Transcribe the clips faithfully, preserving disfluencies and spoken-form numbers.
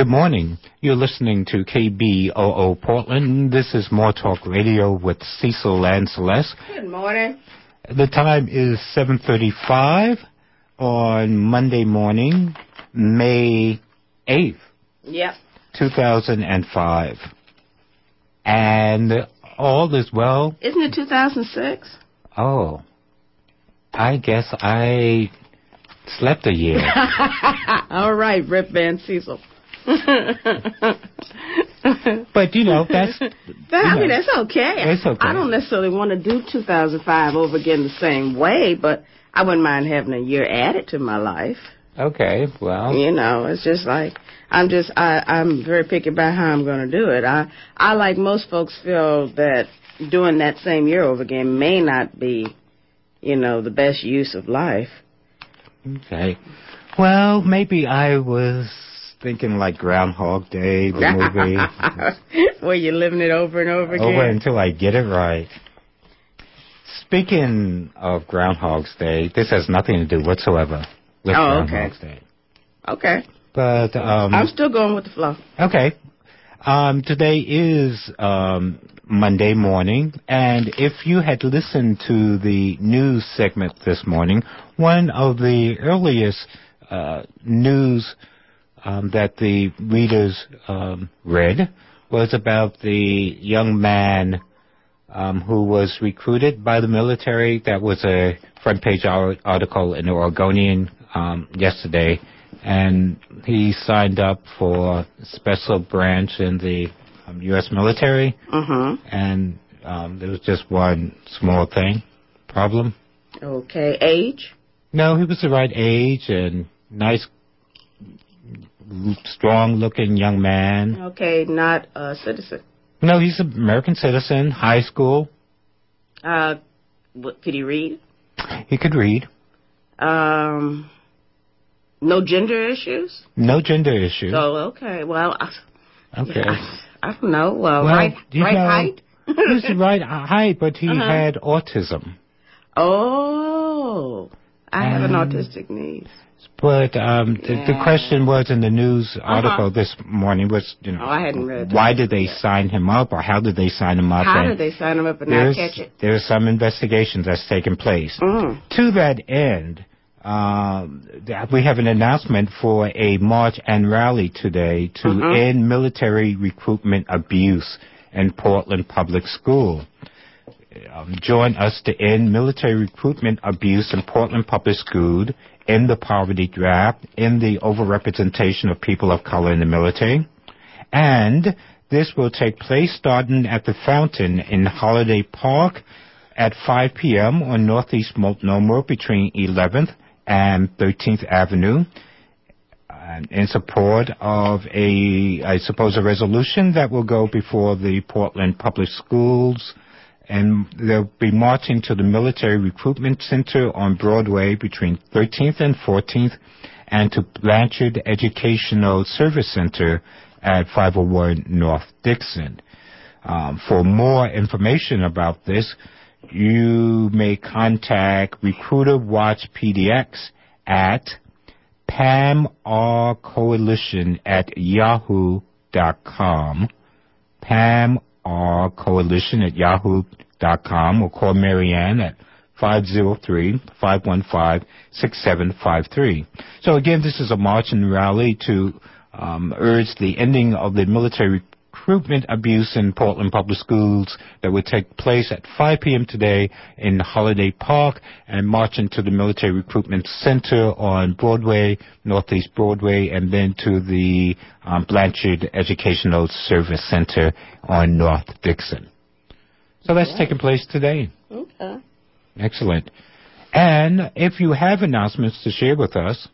Good morning. You're listening to K B O O Portland. This is More Talk Radio with Cecil and Celeste. Good morning. The time is seven thirty-five on Monday morning, May eighth, yep. two thousand five. And all is well. Isn't it two thousand six? Oh, I guess I slept a year. All right, Rip Van Cecil. But, you know, that's... That, you I know, mean, that's okay. It's okay. I don't necessarily want to do two thousand five over again the same way, but I wouldn't mind having a year added to my life. Okay, well... You know, it's just like, I'm just, I, I'm very picky about how I'm going to do it. I, I, like most folks, feel that doing that same year over again may not be, you know, the best use of life. Okay. Well, maybe I was thinking like Groundhog Day, the movie. Where you're living it over and over again? Over until I get it right. Speaking of Groundhog's Day, this has nothing to do whatsoever with oh, Groundhog's okay. Day. Okay. But, um... I'm still going with the flow. Okay. Um, today is, um, Monday morning, and if you had listened to the news segment this morning, one of the earliest, uh, news, um, that the readers, um, read was about the young man, um, who was recruited by the military. That was a front page article in the Oregonian, um, yesterday. And he signed up for special branch in the um, U S military. Mm-hmm. And um, there was just one small thing, problem. Okay. Age? No, he was the right age and nice, strong-looking young man. Okay, not a citizen. No, he's an American citizen, high school. Uh, what, could he read? He could read. Um... No gender issues? No gender issues. Oh, okay. Well, okay. Yeah, I, I don't know. Uh, well, right right know, height? He's the right height, but he uh-huh. had autism. Oh, I and, have an autistic niece. But um, the, yeah. the question was in the news article uh-huh. this morning was, you know, oh, I hadn't read why did they yet. sign him up, or how did they sign him up? How and did they sign him up and not catch it? There's some investigations that's taken place. Mm. To that end, Um, we have an announcement for a march and rally today to mm-hmm. end military recruitment abuse in Portland Public School. Um, join us to end military recruitment abuse in Portland Public School, end the poverty gap, end the overrepresentation of people of color in the military. And this will take place starting at the fountain in Holiday Park at five p.m. on Northeast Multnomah between eleventh and thirteenth Avenue, uh, in support of a, I suppose, a resolution that will go before the Portland Public Schools, and they'll be marching to the Military Recruitment Center on Broadway between thirteenth and fourteenth, and to Blanchard Educational Service Center at five oh one North Dixon. Um, for more information about this, you may contact Recruiter Watch P D X at Pam R Coalition at yahoo dot com. Pam R Coalition at yahoo dot com, or call Marianne at five oh three, five one five, six seven five three. So again, this is a march and rally to um, urge the ending of the military recruitment abuse in Portland Public Schools that would take place at five p.m. today in Holiday Park, and march into the Military Recruitment Center on Broadway, Northeast Broadway, and then to the um, Blanchard Educational Service Center on North Dixon. So that's yeah. taking place today. Okay. Excellent. And if you have announcements to share with us.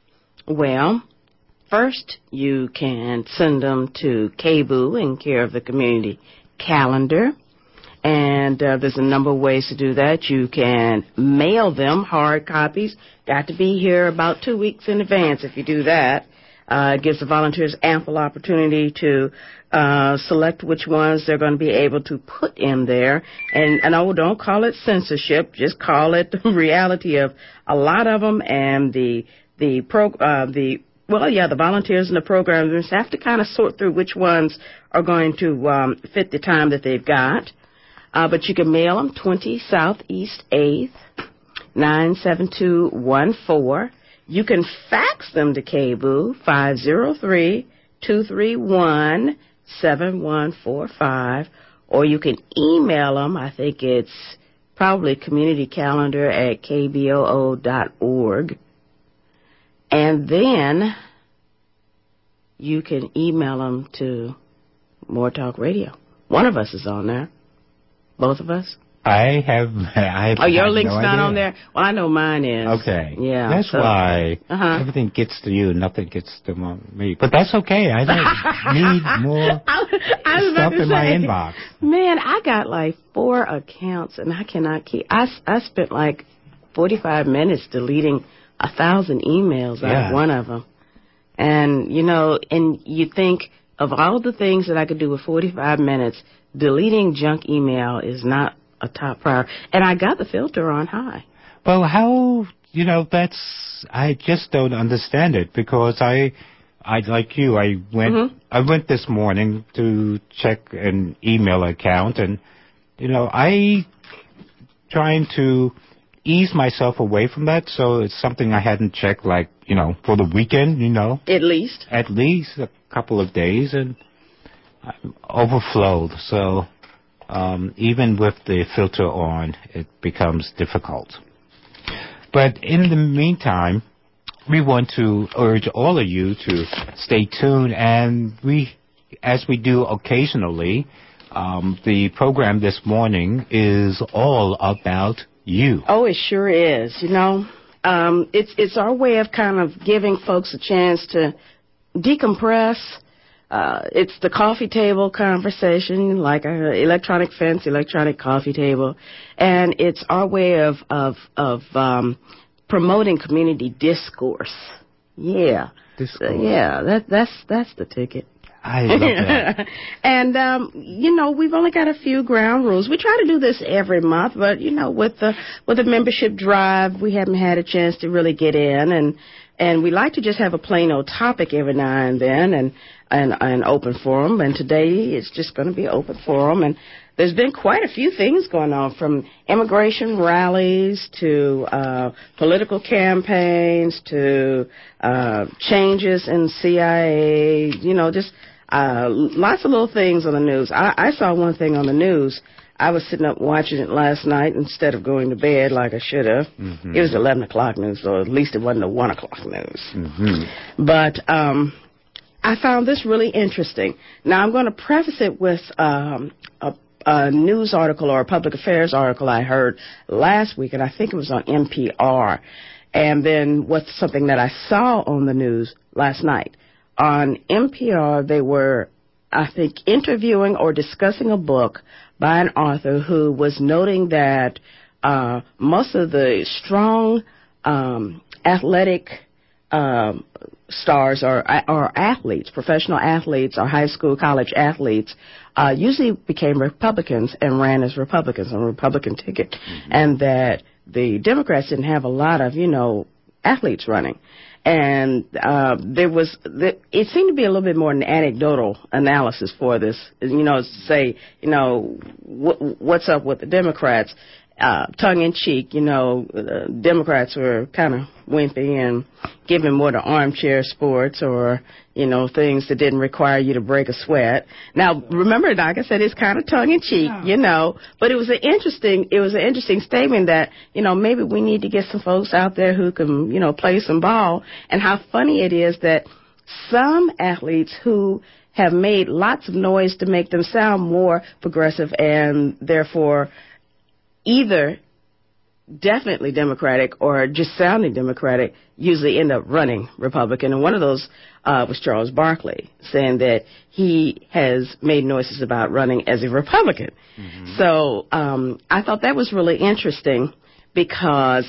Well, first, you can send them to K B O O in care of the community calendar. And uh, there's a number of ways to do that. You can mail them, hard copies. Got to be here about two weeks in advance if you do that. Uh, it gives the volunteers ample opportunity to uh, select which ones they're going to be able to put in there. And, and oh, don't call it censorship. Just call it the reality of a lot of them, and the the pro, uh, the Well, yeah, the volunteers and the programmers have to kind of sort through which ones are going to um, fit the time that they've got. Uh, but you can mail them twenty Southeast eighth, nine seven two one four. You can fax them to K B U, five oh three, two three one, seven one four five. Or you can email them. I think it's probably community calendar at k b o o dot org. And then you can email them to More Talk Radio. One of us is on there. Both of us. I have. I have oh, your link's no not idea. on there? Well, I know mine is. Okay. Yeah. That's so, why uh-huh. everything gets to you, nothing gets to me. But that's okay. I don't need more I, I stuff in say, my inbox. Man, I got like four accounts, and I cannot keep. I I spent like forty-five minutes deleting a thousand emails out Yeah. of one of them, and you know, and you think of all the things that I could do with forty-five minutes, deleting junk email is not a top priority. And I got the filter on high. Well, how, you know, that's, I just don't understand it because I, I like you, I went, Mm-hmm. I went this morning to check an email account and, you know, I trying to ease myself away from that, so it's something I hadn't checked like, you know, for the weekend, you know. At least. At least a couple of days and I'm overflowed, so um, even with the filter on, it becomes difficult. But in the meantime, we want to urge all of you to stay tuned, and we, as we do occasionally, um, the program this morning is all about you. Oh, it sure is. You know, um, it's it's our way of kind of giving folks a chance to decompress. Uh, it's the coffee table conversation, like a electronic fence, electronic coffee table, and it's our way of of of um, promoting community discourse. Yeah, Discourse. Uh, yeah, that that's that's the ticket. I love that. And, um, you know, we've only got a few ground rules. We try to do this every month, but, you know, with the with the membership drive, we haven't had a chance to really get in. And and we like to just have a plain old topic every now and then and an an open forum. And today it's just going to be open forum. And there's been quite a few things going on, from immigration rallies to uh, political campaigns to uh, changes in C I A, you know, just uh, lots of little things on the news. I, I saw one thing on the news. I was sitting up watching it last night instead of going to bed like I should have. Mm-hmm. It was eleven o'clock news, so at least it wasn't the one o'clock news. Mm-hmm. But um, I found this really interesting. Now, I'm going to preface it with um, a a news article or a public affairs article I heard last week, and I think it was on N P R, and then what's something that I saw on the news last night. On N P R, they were, I think, interviewing or discussing a book by an author who was noting that uh, most of the strong um, athletic um, stars or, or athletes, professional athletes or high school, college athletes, uh, usually became Republicans and ran as Republicans on a Republican ticket, mm-hmm. and that the Democrats didn't have a lot of, you know, athletes running. And uh, there was, it seemed to be a little bit more an anecdotal analysis for this, you know, to say, you know, wh- what's up with the Democrats? Uh, tongue-in-cheek, you know, uh, Democrats were kind of wimpy and giving more to armchair sports or, you know, things that didn't require you to break a sweat. Now, remember, like I said, it's kind of tongue-in-cheek, yeah. you know, but it was an interesting, it was an interesting statement that, you know, maybe we need to get some folks out there who can, you know, play some ball. And how funny it is that some athletes who have made lots of noise to make them sound more progressive and therefore either definitely Democratic or just sounding Democratic usually end up running Republican. And one of those uh, was Charles Barkley, saying that he has made noises about running as a Republican. Mm-hmm. So um, I thought that was really interesting because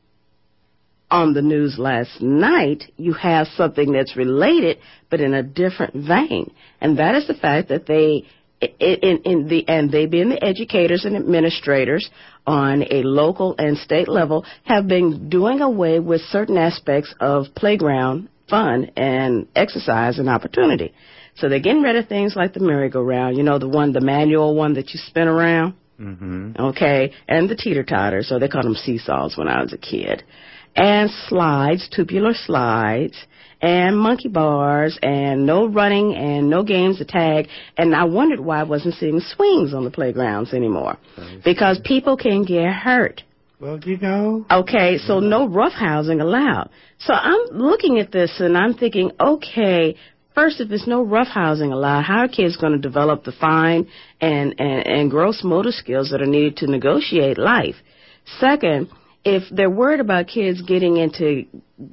on the news last night, you have something that's related but in a different vein. And that is the fact that they In, in the and they being the educators and administrators on a local and state level have been doing away with certain aspects of playground fun and exercise and opportunity. So they're getting rid of things like the merry-go-round, you know, the one, the manual one that you spin around. Mm-hmm. Okay, and the teeter-totters, so they called them seesaws when I was a kid. And slides, tubular slides, and monkey bars, and no running, and no games of tag. And I wondered why I wasn't seeing swings on the playgrounds anymore. Because people can get hurt. Well, you know. Okay, so no roughhousing allowed. So I'm looking at this, and I'm thinking, okay, first, if there's no roughhousing allowed, how are kids going to develop the fine and, and, and gross motor skills that are needed to negotiate life? Second, if they're worried about kids getting into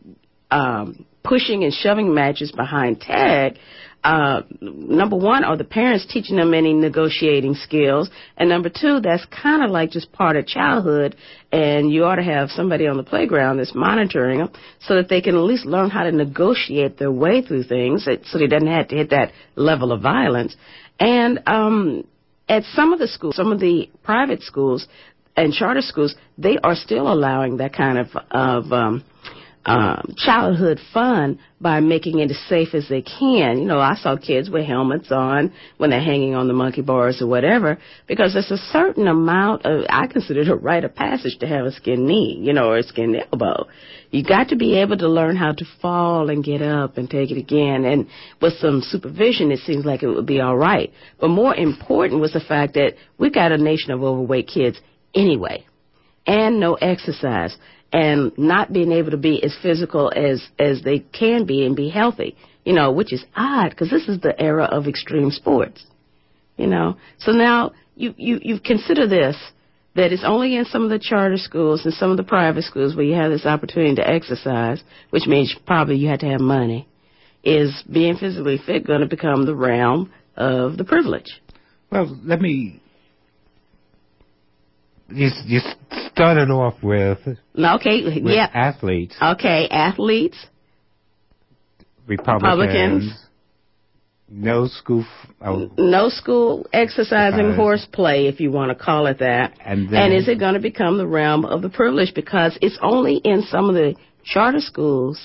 um, pushing and shoving matches behind tag, uh, number one, are the parents teaching them any negotiating skills? And number two, that's kind of like just part of childhood, and you ought to have somebody on the playground that's monitoring them so that they can at least learn how to negotiate their way through things so they doesn't have to hit that level of violence. And um, at some of the schools, some of the private schools and charter schools, they are still allowing that kind of, of um, Um, childhood fun by making it as safe as they can. You know, I saw kids with helmets on when they're hanging on the monkey bars or whatever, because there's a certain amount of, I consider it a rite of passage to have a skinned knee, you know, or a skinned elbow. You got to be able to learn how to fall and get up and take it again. And with some supervision, it seems like it would be all right. But more important was the fact that we've got a nation of overweight kids anyway, and no exercise, and not being able to be as physical as, as they can be and be healthy, you know, which is odd because this is the era of extreme sports, you know. So now you, you, you consider this, that it's only in some of the charter schools and some of the private schools where you have this opportunity to exercise, which means probably you have to have money. Is being physically fit going to become the realm of the privilege? Well, let me... You, you started off with, okay, with yeah. athletes. Okay, athletes. Republicans. Republicans. No school. F- oh. No school exercising horseplay, if you want to call it that. And, then, and is it going to become the realm of the privilege? Because it's only in some of the charter schools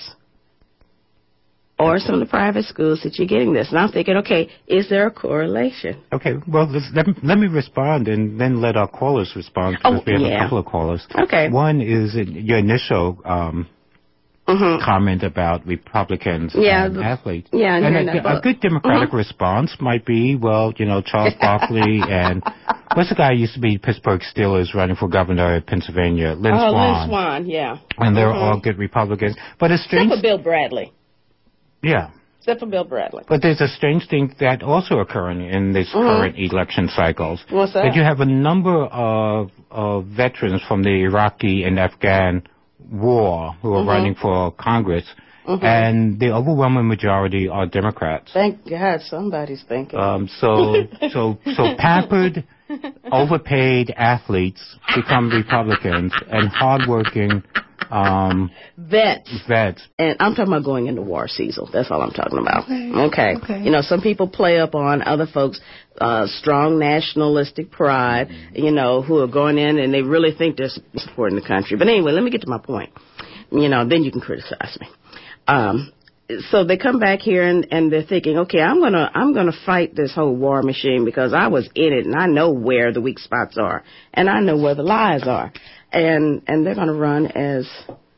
or some of the private schools that you're getting this. And I'm thinking, okay, is there a correlation? Okay, well, this, let, me, let me respond and then let our callers respond, because oh, we have yeah. a couple of callers. Okay. One is your initial um, mm-hmm. comment about Republicans yeah, and the, athletes. Yeah, and a, a good Democratic mm-hmm. response might be, well, you know, Charles Barkley and what's the guy who used to be Pittsburgh Steelers running for governor of Pennsylvania? Lynn oh, Swann. Lynn Swann, yeah. And they're mm-hmm. all good Republicans. But it's strange. Except for Bill Bradley. Yeah. Except for Bill Bradley. But there's a strange thing that also occurring in these mm-hmm. current election cycles. What's that? That you have a number of, of veterans from the Iraqi and Afghan war who are mm-hmm. running for Congress, mm-hmm. and the overwhelming majority are Democrats. Thank God somebody's thinking. Um, so, so, so pampered, overpaid athletes become Republicans, and hardworking Um, vets. Vets. And I'm talking about going into war, Cecil. That's all I'm talking about. Okay. Okay. okay. You know, some people play up on other folks' uh, strong nationalistic pride, mm-hmm. you know, who are going in and they really think they're supporting the country. But anyway, let me get to my point. You know, then you can criticize me. Um, so they come back here and, and they're thinking, okay, I'm gonna I'm gonna fight this whole war machine because I was in it and I know where the weak spots are and I know where the lies are. And and they're going to run as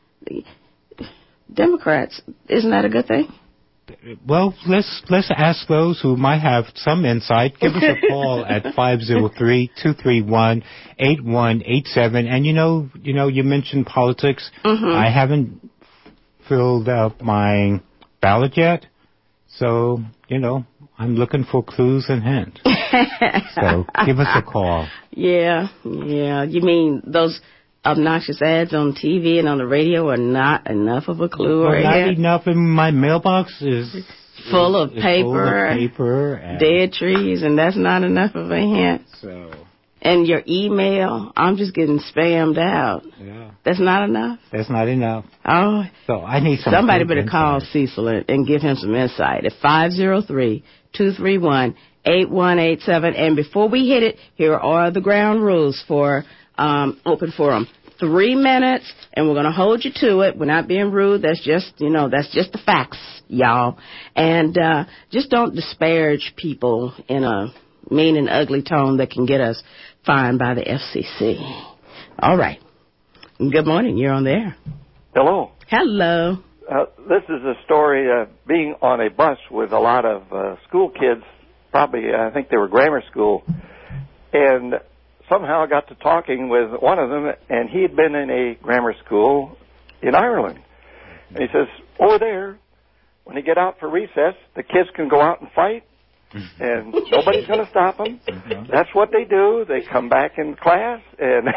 Democrats. Isn't that a good thing? Well, let's let's ask those who might have some insight. Give us a call at five zero three, two three one, eight one eight seven. And you know, you know, you mentioned politics. Mm-hmm. I haven't filled out my ballot yet, so you know, I'm looking for clues and hints. So give us a call. Yeah, yeah. You mean those obnoxious ads on T V and on the radio are not enough of a clue? Well, right not here? enough. In my mailbox is full of is paper, full of paper and dead trees, and that's not enough of a hint. So, and your email, I'm just getting spammed out. Yeah, that's not enough. That's not enough. Oh, so I need some. Somebody better insight. call Cecil and, and give him some insight at five zero three, two three one, eight one eight seven. And before we hit it, here are the ground rules for um, Open Forum. three minutes, and we're going to hold you to it. We're not being rude. That's just, you know, that's just the facts, y'all. And uh, just don't disparage people in a mean and ugly tone that can get us fined by the F C C. All right. Good morning. You're on the air. Hello. Hello. Uh, this is a story of being on a bus with a lot of uh, school kids, probably, I think they were grammar school, and somehow I got to talking with one of them, and he had been in a grammar school in Ireland. And he says, over there, when you get out for recess, the kids can go out and fight, and nobody's going to stop them. That's what they do. They come back in class, and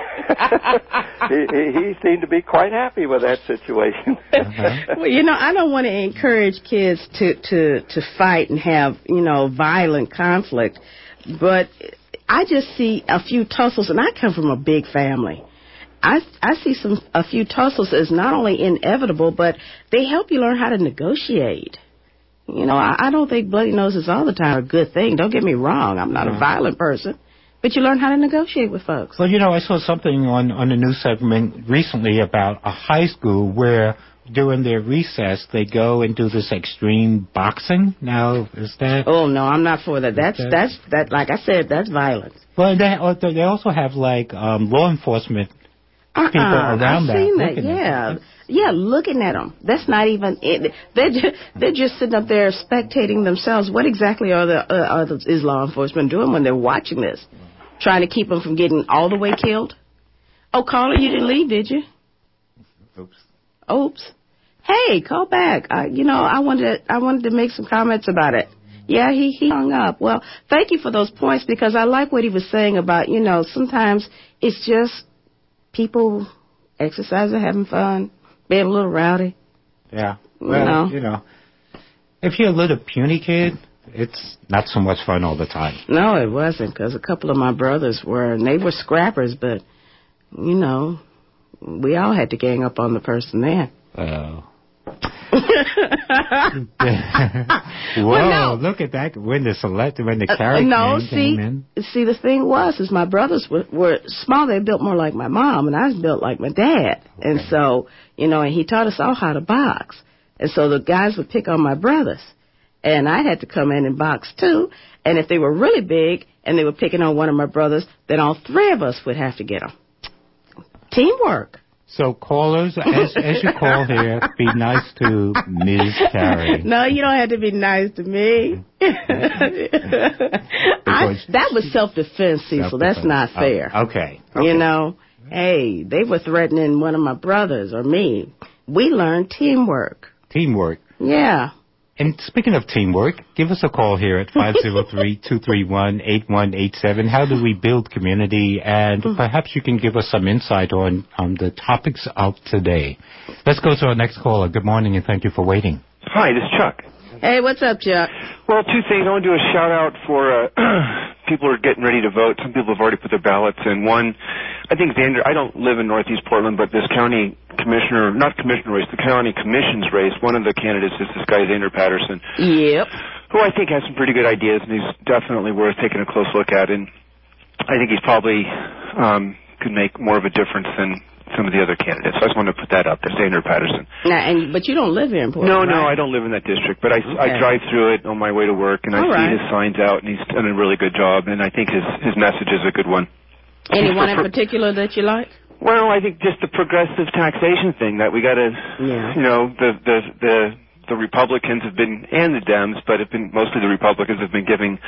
he, he seemed to be quite happy with that situation. Uh-huh. Well, you know, I don't want to encourage kids to, to, to fight and have, you know, violent conflict, but I just see a few tussles, and I come from a big family. I, I see some a few tussles as not only inevitable, but they help you learn how to negotiate. You know, I, I don't think bloody noses all the time are a good thing. Don't get me wrong. I'm not a violent person. But you learn how to negotiate with folks. Well, you know, I saw something on, on the news segment recently about a high school where during their recess they go and do this extreme boxing. Now, is that... Oh, no, I'm not for that. That's, that, that's that. Like I said, that's violence. Well, they, they also have, like, um, law enforcement uh-uh, people around I've that. Seen that. Yeah. Yeah, looking at them. That's not even it. They're just, they're just sitting up there spectating themselves. What exactly are the, uh, are the is law enforcement doing when they're watching this? Trying to keep them from getting all the way killed? Oh, caller, you didn't leave, did you? Oops. Oops. Hey, call back. Uh, you know, I wanted to, I wanted to make some comments about it. Yeah, he, he hung up. Well, thank you for those points because I like what he was saying about, you know, sometimes it's just people exercising, having fun. Being a little rowdy. Yeah. Well, you know. you know, if you're a little puny kid, it's not so much fun all the time. No, it wasn't, because a couple of my brothers were, and they were scrappers, but, you know, we all had to gang up on the person there. Oh. Whoa, well, no. Look at that. When the select, when the carrot uh, no, came, see, came in. see, the thing was, is my brothers were, were small. They built more like my mom, and I was built like my dad. Okay. And so, you know, and he taught us all how to box. And so the guys would pick on my brothers. And I had to come in and box, too. And if they were really big and they were picking on one of my brothers, then all three of us would have to get them. Teamwork. So callers, as, as you call here, be nice to Miz Carey. No, you don't have to be nice to me. I, that was self-defense, Cecil. Self-defense. That's not fair. Oh, okay. okay. You know, hey, they were threatening one of my brothers or me. We learned teamwork. Teamwork. Yeah. And speaking of teamwork, give us a call here at five oh three, two three one, eight one eight seven. How do we build community? And perhaps you can give us some insight on, on the topics of today. Let's go to our next caller. Good morning, and thank you for waiting. Hi, this is Chuck. Hey, what's up, Chuck? Well, two things. I want to do a shout-out for uh, people who are getting ready to vote. Some people have already put their ballots in. One, I think Xander, I don't live in Northeast Portland, but this county commissioner, not commissioner race, the county commission's race, one of the candidates is this guy, Xander Patterson. Yep. Who I think has some pretty good ideas, and he's definitely worth taking a close look at. And I think he's probably um, could make more of a difference than some of the other candidates. So I just wanted to put that up there, Xander Patterson. Now, and, but you don't live here in Portland, No, right? no, I don't live in that district, but I, okay. I drive through it on my way to work, and I All see right. his signs out, and he's done a really good job, and I think his, his message is a good one. Anyone in particular that you like? Well, I think just the progressive taxation thing that we got to, yeah. you know, the, the, the, the Republicans have been, and the Dems, but have been, mostly the Republicans have been giving,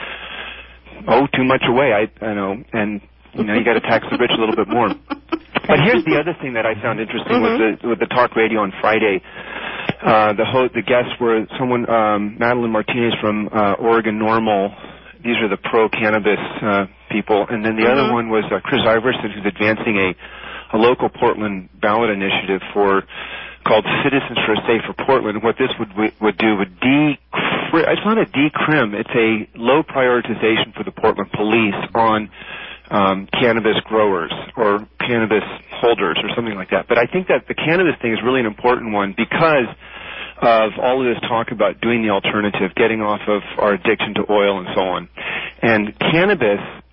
oh, too much away, I, I know, and, you know, you got to tax the rich a little bit more. But here's the other thing that I found interesting mm-hmm. with the with the talk radio on Friday. Uh, the ho- the guests were someone, um, Madeline Martinez from uh, Oregon Normal. These are the pro-cannabis uh, people. And then the mm-hmm. other one was uh, Chris Iverson, who's advancing a, a local Portland ballot initiative for called Citizens for a Safer Portland. And what this would would do would de it's not a decrim. It's a low prioritization for the Portland police on Um, cannabis growers or cannabis holders or something like that. But I think that the cannabis thing is really an important one because of all of this talk about doing the alternative, getting off of our addiction to oil and so on. And cannabis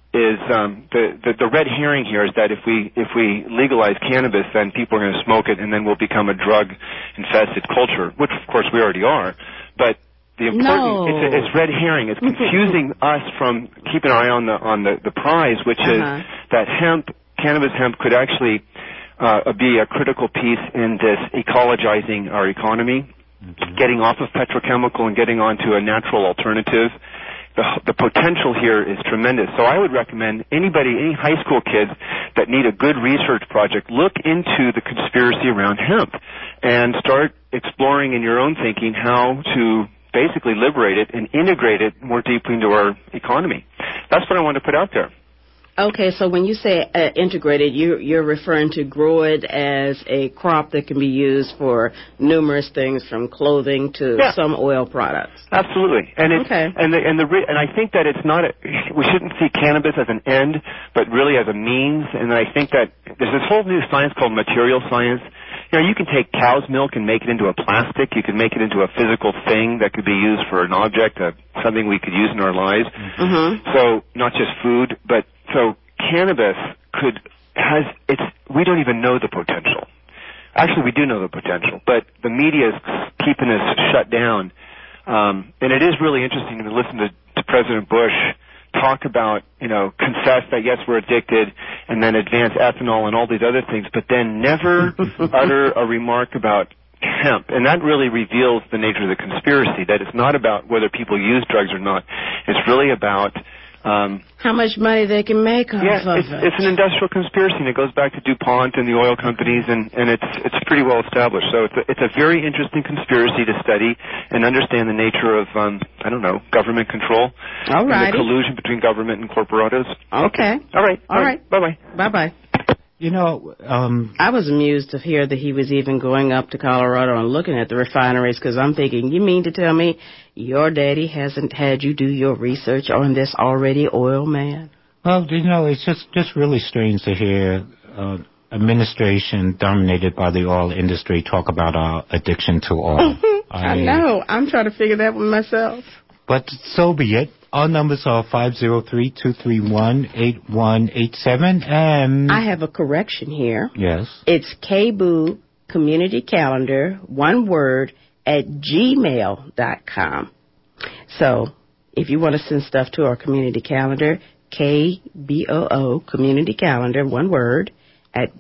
is um, the, the the red herring here is that if we if we legalize cannabis, then people are going to smoke it, and then we'll become a drug-infested culture, which of course we already are. But the important no. it's, a, it's red herring. It's confusing us from keeping our eye on the on the, the prize, which uh-huh. is that hemp, cannabis hemp, could actually uh, be a critical piece in this ecologizing our economy, mm-hmm. getting off of petrochemical and getting onto a natural alternative. The, the potential here is tremendous. So I would recommend anybody, any high school kids that need a good research project, look into the conspiracy around hemp and start exploring in your own thinking how to basically liberate it and integrate it more deeply into our economy. That's what I want to put out there. Okay, so when you say uh, integrated, you, you're referring to grow it as a crop that can be used for numerous things, from clothing to yeah. some oil products. Absolutely, and it's, okay. and the, and the and I think that it's not a, we shouldn't see cannabis as an end, but really as a means. And I think that there's this whole new science called material science. You know, you can take cow's milk and make it into a plastic. You can make it into a physical thing that could be used for an object, uh, something we could use in our lives. Mm-hmm. So not just food, but so cannabis could has it's we don't even know the potential. Actually, we do know the potential, but the media is keeping us shut down. Um, and it is really interesting to listen to, to President Bush talk about, you know, confess that yes, we're addicted, and then advance ethanol and all these other things, but then never utter a remark about hemp. And that really reveals the nature of the conspiracy, that it's not about whether people use drugs or not. It's really about Um, how much money they can make off yeah, of it's, it. it's an industrial conspiracy, and it goes back to DuPont and the oil companies, and, and it's it's pretty well established. So it's a, it's a very interesting conspiracy to study and understand the nature of, um, I don't know, government control. All right. And the collusion between government and corporatos. Okay. All right. All right. Bye-bye. Bye-bye. You know, um, I was amused to hear that he was even going up to Colorado and looking at the refineries, because I'm thinking, you mean to tell me your daddy hasn't had you do your research on this already, oil man? well, you know, it's just, just really strange to hear uh, administration dominated by the oil industry talk about our addiction to oil. I, I mean, know. I'm trying to figure that one myself. But so be it. Our numbers are five oh three, two three one, eight one eight seven. And I have a correction here. yes. It's K B O O Community Calendar, one word, at gmail dot com. So if you want to send stuff to our community calendar, K B O O Community Calendar, one word, at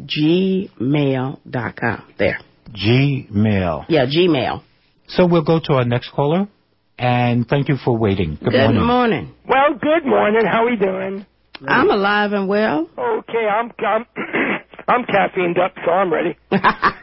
gmail dot com. There. Gmail. Yeah, Gmail. So we'll go to our next caller. And thank you for waiting. Good, Good morning. morning. Well, good morning. How are we doing? I'm alive and well. Okay, I'm I'm, I'm caffeined up, so I'm ready. okay,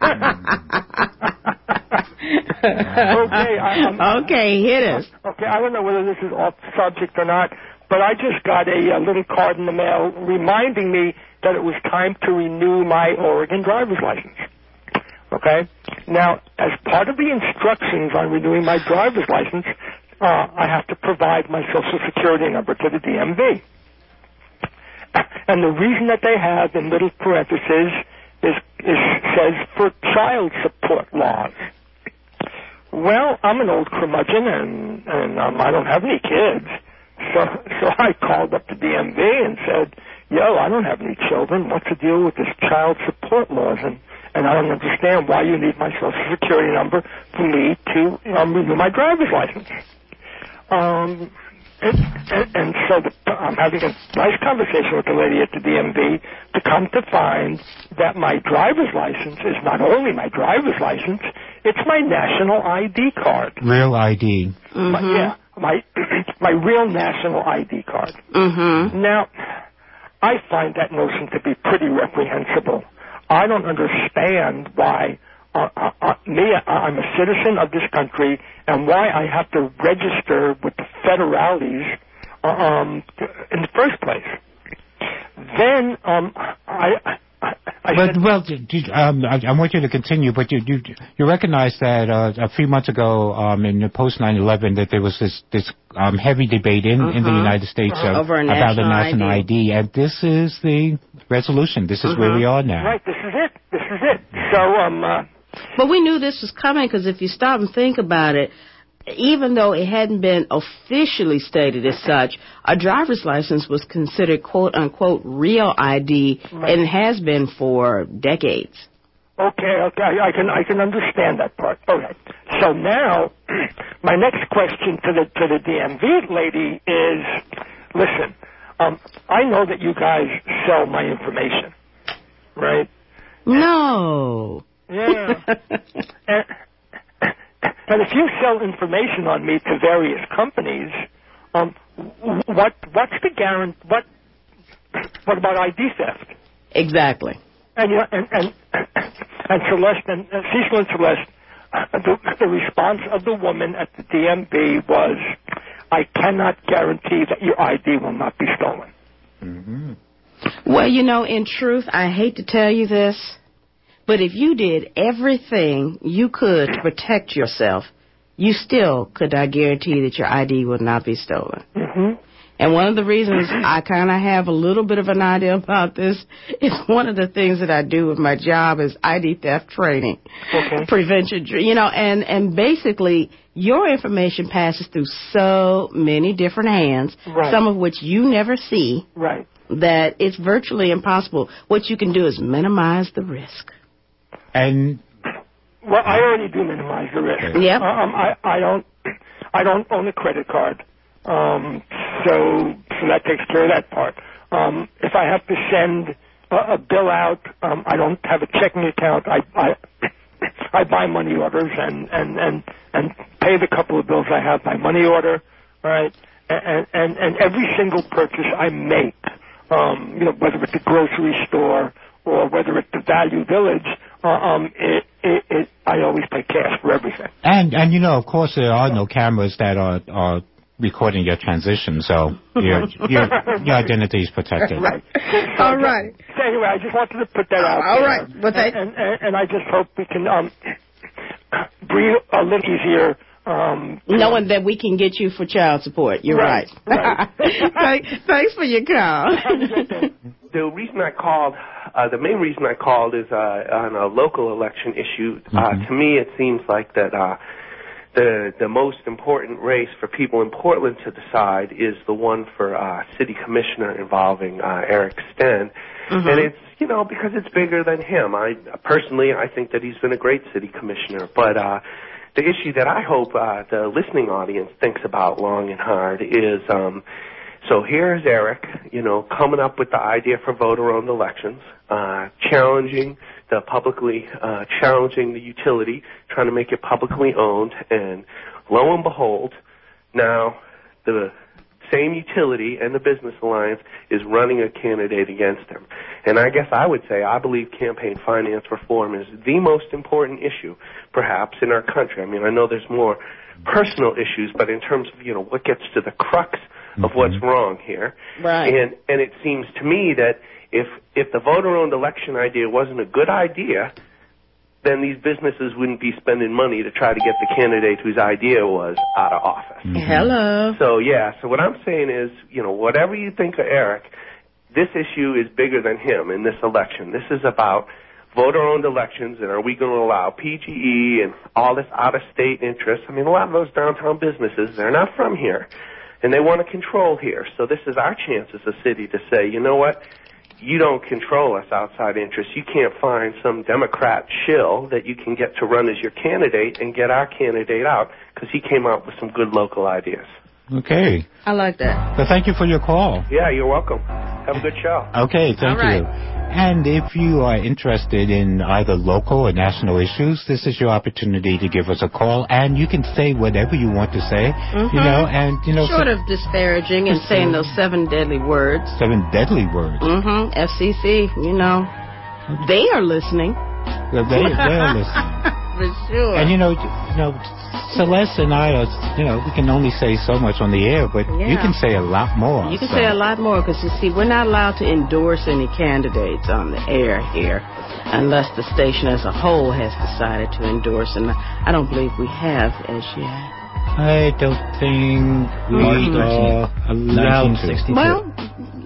I, I'm, okay, hit us. Okay, I don't know whether this is off subject or not, but I just got a, a little card in the mail reminding me that it was time to renew my Oregon driver's license. Okay? Now, as part of the instructions on renewing my driver's license, uh, I have to provide my Social Security number to the D M V. And the reason that they have in little parentheses is, is says for child support laws. Well, I'm an old curmudgeon, and, and um, I don't have any kids. So, so I called up the D M V and said, yo, I don't have any children. What's the deal with this child support laws? And And I don't understand why you need my Social Security number for me to um, renew my driver's license. Um, and, and, and so the, I'm having a nice conversation with the lady at the D M V to come to find that my driver's license is not only my driver's license, it's my national I D card. Real I D. Mm-hmm. My, yeah, my, my real national I D card. Mm-hmm. Now, I find that notion to be pretty reprehensible. I don't understand why uh, uh, uh, me, uh, I'm a citizen of this country, and why I have to register with the federales uh, um, in the first place. Then um, I, I, I But, said, well, do, do, um, I, I want you to continue, but you you, you recognize that uh, a few months ago um, in the post nine eleven that there was this, this um, heavy debate in, in the Uh-huh. United States Uh-huh. uh, Over a about the national national I D. And this is the resolution. This is Uh-huh. where we are now. right, this is it. This is it. So, um, uh, But we knew this was coming, because if you stop and think about it, even though it hadn't been officially stated as such, a driver's license was considered quote-unquote real I D, right. and has been for decades. Okay, okay, I can I can understand that part. Okay, so now my next question to the to the D M V lady is, listen, um, I know that you guys sell my information, right? No. Yeah. and, and if you sell information on me to various companies, um, what what's the guarantee? What what about I D theft? Exactly. And you know, and and and Celeste and uh, Cecil and Celeste, uh, the, the response of the woman at the D M V was, "I cannot guarantee that your I D will not be stolen." Mm-hmm. Well, you know, in truth, I hate to tell you this, but if you did everything you could to protect yourself, you still could not guarantee that your I D would not be stolen. Mm-hmm. And one of the reasons I kind of have a little bit of an idea about this is one of the things that I do with my job is I D theft training, okay. prevention, you know, and, and basically your information passes through so many different hands, right. some of which you never see, right. that it's virtually impossible. What you can do is minimize the risk. And well, I already do minimize the risk. Yep. Um, I I don't I don't own a credit card. Um, so, so that takes care of that part. Um, if I have to send a, a bill out, um, I don't have a checking account. I, I, I buy money orders and, and, and, and pay the couple of bills I have by money order, right? And, and, and every single purchase I make, um, you know, whether it's a grocery store or whether it's the Value Village, uh, um, it, it, it, I always pay cash for everything. And, and you know, of course, there are no cameras that are, are recording your transition, so your your your identity is protected. Right. So All right. So anyway, I just wanted to put that out. All there. right. But they... and, and and I just hope we can um breathe a little easier. Um, Knowing that we can get you for child support. You're right. right. right. Thanks for your call. The reason I called, uh, the main reason I called is uh, on a local election issue. Uh, Mm-hmm. To me, it seems like that. Uh, The the most important race for people in Portland to decide is the one for uh, city commissioner involving uh, Eric Sten, mm-hmm. and it's you know because it's bigger than him. I personally I think that he's been a great city commissioner, but uh, the issue that I hope uh, the listening audience thinks about long and hard is um, so here's Eric, you know, coming up with the idea for voter-owned elections, uh, challenging. The publicly uh, challenging the utility, trying to make it publicly owned, and lo and behold, now the same utility and the Business Alliance is running a candidate against him. And I guess I would say I believe campaign finance reform is the most important issue, perhaps, in our country. I mean, I know there's more personal issues, but in terms of, you know, what gets to the crux of mm-hmm. what's wrong here. Right. And, and it seems to me that If if the voter-owned election idea wasn't a good idea, then these businesses wouldn't be spending money to try to get the candidate whose idea was out of office. Mm-hmm. Hello. So, yeah, so what I'm saying is, you know, whatever you think of Eric, this issue is bigger than him in this election. This is about voter-owned elections, and are we going to allow P G E and all this out-of-state interest? I mean, a lot of those downtown businesses, they're not from here, and they want to control here. So this is our chance as a city to say, you know what? You don't control us outside interests. You can't find some Democrat shill that you can get to run as your candidate and get our candidate out because he came out with some good local ideas. Okay. I like that. Well, thank you for your call. Yeah, you're welcome. Have a good show. Okay, thank All right. you. And if you are interested in either local or national issues, this is your opportunity to give us a call, and you can say whatever you want to say, mm-hmm. you know, and, you know. Short of disparaging and saying those seven deadly words. Seven deadly words. Mm-hmm. F C C, you know, they are listening. They, they are listening. For sure. And, you know, you know, Celeste and I are, you know, we can only say so much on the air, but yeah. you can say a lot more. You can so. say a lot more because, you see, we're not allowed to endorse any candidates on the air here unless the station as a whole has decided to endorse, and I don't believe we have as yet. I don't think we mm-hmm. are allowed to. sixty-two. Well,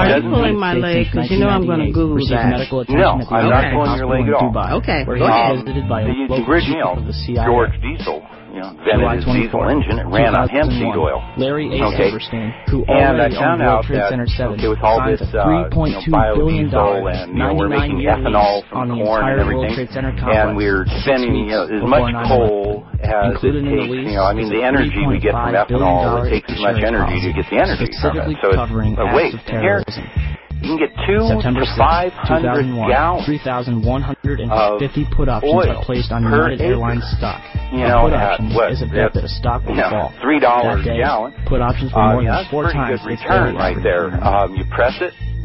Are you doesn't pulling mean- my leg? Because you know I'm going to Google received that. medical attention No, at the I'm not American pulling your Hospital leg in at all. Dubai, Okay, where go he ahead. was visited by a the, the local original chief of the C I A. George Diesel, you know, invented July his diesel twenty-fourth, engine. It ran on hemp seed two thousand one. oil. Larry A. Okay. Silverstein, who And I already found owned World out Trade that, Center seven, okay, with all signed this, a uh, three point two you know, billion biodiesel dollars, and, you know, we're making ninety-nine year ethanol lease from on the corn entire and World everything, Trade Center complex. and we're six spending, weeks you know, as before much nine coal eleven. as it Included in the takes, lease you know, I mean, is the a energy we get from three point five billion ethanol, it takes as much insurance energy to policy, get the energy from specifically it. So covering it's a acts waste. of And here, terrorism. you can get two September to sixth, five two hundred thousand one, gallons three thousand one hundred fifty of put options oil are placed on per United acre. Airlines stock. You a know, put at option what, is a bet that a stock will you know, fall. three dollars That day, a gallon. put options for Uh, more yeah, than that's four pretty times good its return daily right average there. return. Um, you press it,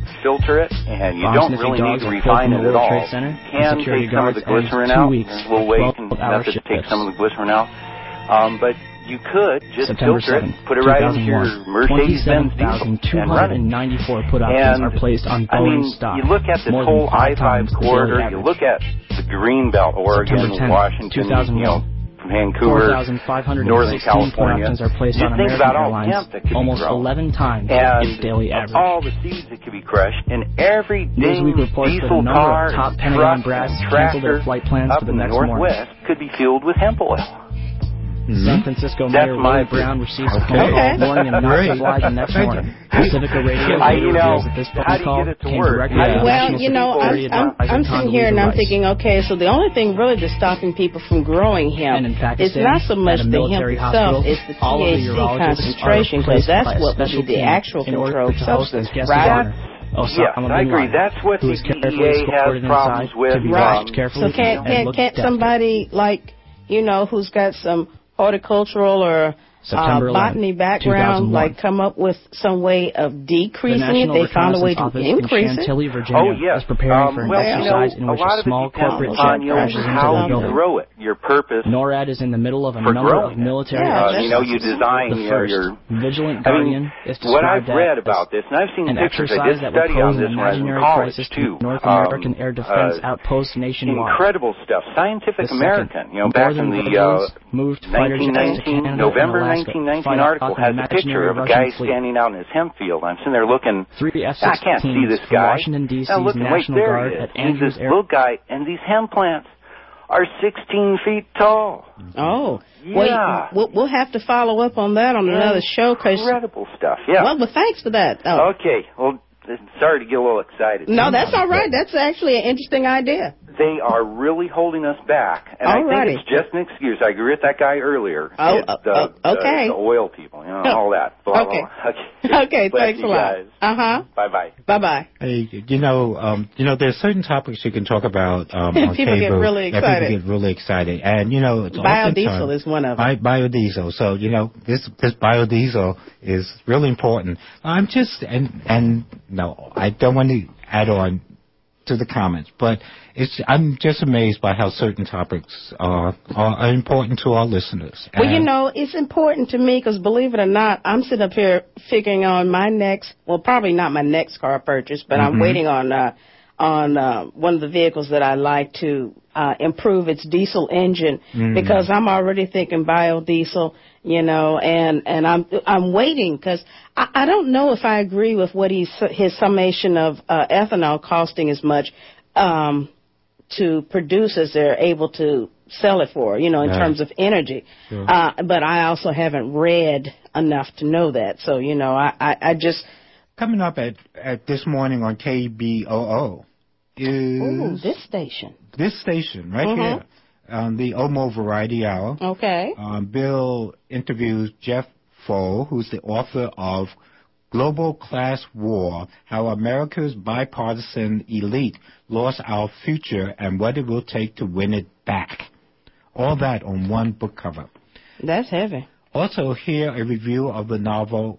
filter it, and you Bomb don't sniffing really need dogs to are refine killed in it the at World all. Trade Center. You can Security take some of the guards glycerin and two out. weeks, There's a little way you can twelve-hour method to take shifts. some of the glycerin out. Um, but you could just September filter seventh, it, put it right into your Mercedes-Benz diesel and run it. ninety-four put-options And, are placed on I Boeing mean, stock. you look at this More whole than five I five times the corridor, daily you average. look at the Greenbelt, Oregon, September tenth, Washington, two thousand one. you know, from four Vancouver, thousand five hundred Northern California. put-options are placed Just on think American about all Airlines, hemp that could be almost grown. eleven times and its daily average. all the seeds that could be crushed, and every ding Newsweek reports that a diesel number car, of top and Pentagon truck, brass and canceled their tractor flight plans up for the in the next morning. Northwest could be fueled with hemp oil. Mm-hmm. San Francisco That's Mayor my Willie Brown receives a phone Okay. call warning him not to Great. fly the next Thank morning. you. Pacifica Radio I- you know, reveals that this how phone do you call get it to came work? directly How do from you- Well, National you know, I'm, Security I'm, Advisor I'm sitting here and Condoleezza I'm Rice. thinking, okay, so the only thing really that's stopping people from growing hemp And in Pakistan, is not so much at a the hemp military itself, hospital, it's the all of the T H C urologists concentration, are because replaced that's by a what would special be the team actual in order controlled to host substance, as guest right? of honor Osama Yes, bin I agree. Laden, That's what who the was D E carefully A has escorted problems inside with. to be Right. watched carefully So can't and can't looked can't after. somebody like you know who's got some horticultural or uh, September botany eleventh, background two thousand one. like come up with some way of The decreasing it? National They found a way Reconnaissance to Office in increase it. Chantilly, Virginia, Oh, yes. is preparing Um, for an well, exercise you know, in which a lot a of small it depends corporate upon jet you crashes into how the you building. grow it, your purpose. NORAD is in the middle of a For number growing of it. military Yeah, Uh, you know, you exercises. design The you know, first, your Vigilant I Guardian, mean, is what I've described read as about this, and I've seen an pictures. I exercise did that will study on pose this an when I was in imaginary college crisis too. to North Um, American air defense uh, outposts nationwide. Incredible stuff. Scientific The second, American. You know, back in Northern the uh, Brotherhoods moved fighter jets to nineteen nineteen, Canada November and Alaska nineteen to nineteen fight article off an has a picture imaginary of a Russian guy fleet. standing out in his hemp field. I'm sitting there looking. Three F I can't see sixteens this from guy. Washington, D C's Now look, wait, National there Guard he is. at He's Andrews this Air. little guy, and these hemp plants are sixteen feet tall. Oh, Yeah. well, we'll, we'll have to follow up on that on another show. Cause, Incredible stuff. Yeah. well, but thanks for that. Oh. Okay. Well, sorry to get a little excited. No, that's all right. That's actually an interesting idea. They are really holding us back, and I Alrighty. think it's just an excuse. I agree with that guy earlier. Oh, It's uh, the, uh, okay. The, the oil people, you know, all that. Blah, Okay. Blah, blah. Okay, Bless thanks you a lot. guys. Uh huh. Bye bye. Bye bye. Hey, you know, um, you know, there's certain topics you can talk about um, on People get cable really that excited. people get really excited, and you know, it's Biodiesel oftentimes- is one of them. Bi- biodiesel. So you know, this this biodiesel is really important. I'm just and and no, I don't want to add on to the comments, but it's I'm just amazed by how certain topics are are important to our listeners. Well, you And- know, it's important to me because, believe it or not, I'm sitting up here figuring on my next, well, probably not my next car purchase, but I'm Mhm. waiting on uh, on uh, one of the vehicles that I like to uh, improve its diesel engine Mm. because I'm already thinking biodiesel, you know, and and I'm I'm waiting because I, I don't know if I agree with what he's his summation of uh, ethanol costing as much um, to produce as they're able to sell it for, you know, in Right. terms of energy. Sure. Uh, but I also haven't read enough to know that. So, you know, I, I, I just, Coming up at, at this morning on K B O O is ooh, this station. this station right Mhm. here on the Omo Variety Hour. Okay. Um, Bill interviews Jeff Foe, who's the author of Global Class War, How America's Bipartisan Elite Lost Our Future and What It Will Take to Win It Back. All that on one book cover. That's heavy. Also here a review of the novel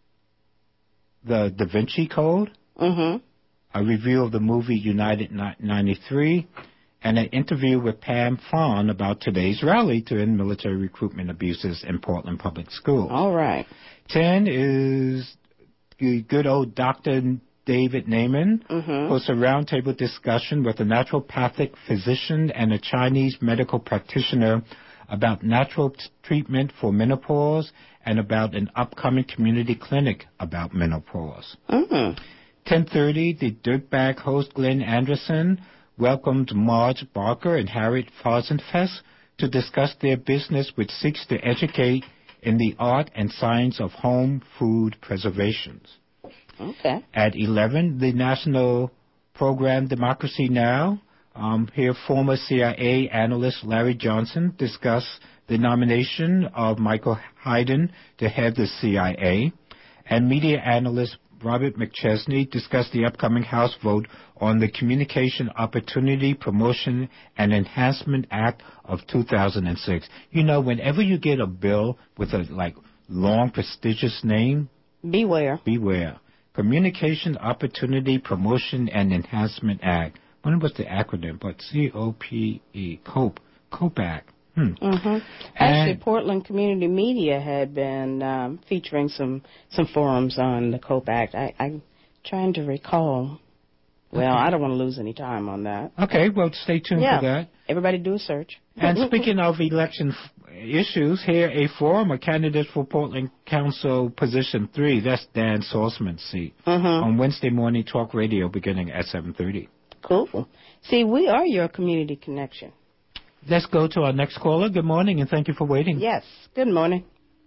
The Da Vinci Code, Mm-hmm. a review of the movie United ninety-three, and an interview with Pam Fawn about today's rally to end military recruitment abuses in Portland Public Schools. All right. Ten is the good old Doctor David Naiman, Mm-hmm. hosts a roundtable discussion with a naturopathic physician and a Chinese medical practitioner about natural t- treatment for menopause and about an upcoming community clinic about menopause. Mm-hmm. ten thirty, the Dirtbag host Glenn Anderson welcomed Marge Barker and Harriet Farsenfest to discuss their business, which seeks to educate in the art and science of home food preservation. Okay. At eleven, the national program Democracy Now! Um, here, former C I A analyst Larry Johnson discussed the nomination of Michael Hayden to head the C I A, and media analyst Robert McChesney discussed the upcoming House vote on the Communication Opportunity Promotion and Enhancement Act of two thousand six. You know, whenever you get a bill with a like long, prestigious name, Beware. beware, Communication Opportunity Promotion and Enhancement Act. I wonder what's the acronym, but C O P E, COPE, COPE Act. Hmm. Mm-hmm. Actually, Portland Community Media had been um, featuring some, some forums on the COPE Act. I, I'm trying to recall. Well, okay. I don't want to lose any time on that. Okay, well, stay tuned yeah. for that. Everybody do a search. And speaking of election f- issues, here a forum, a candidate for Portland Council Position three, that's Dan Salzman's seat, mm-hmm. on Wednesday morning talk radio beginning at seven thirty. Cool. See, we are your community connection. Let's go to our next caller. Good morning, and thank you for waiting. Yes, good morning.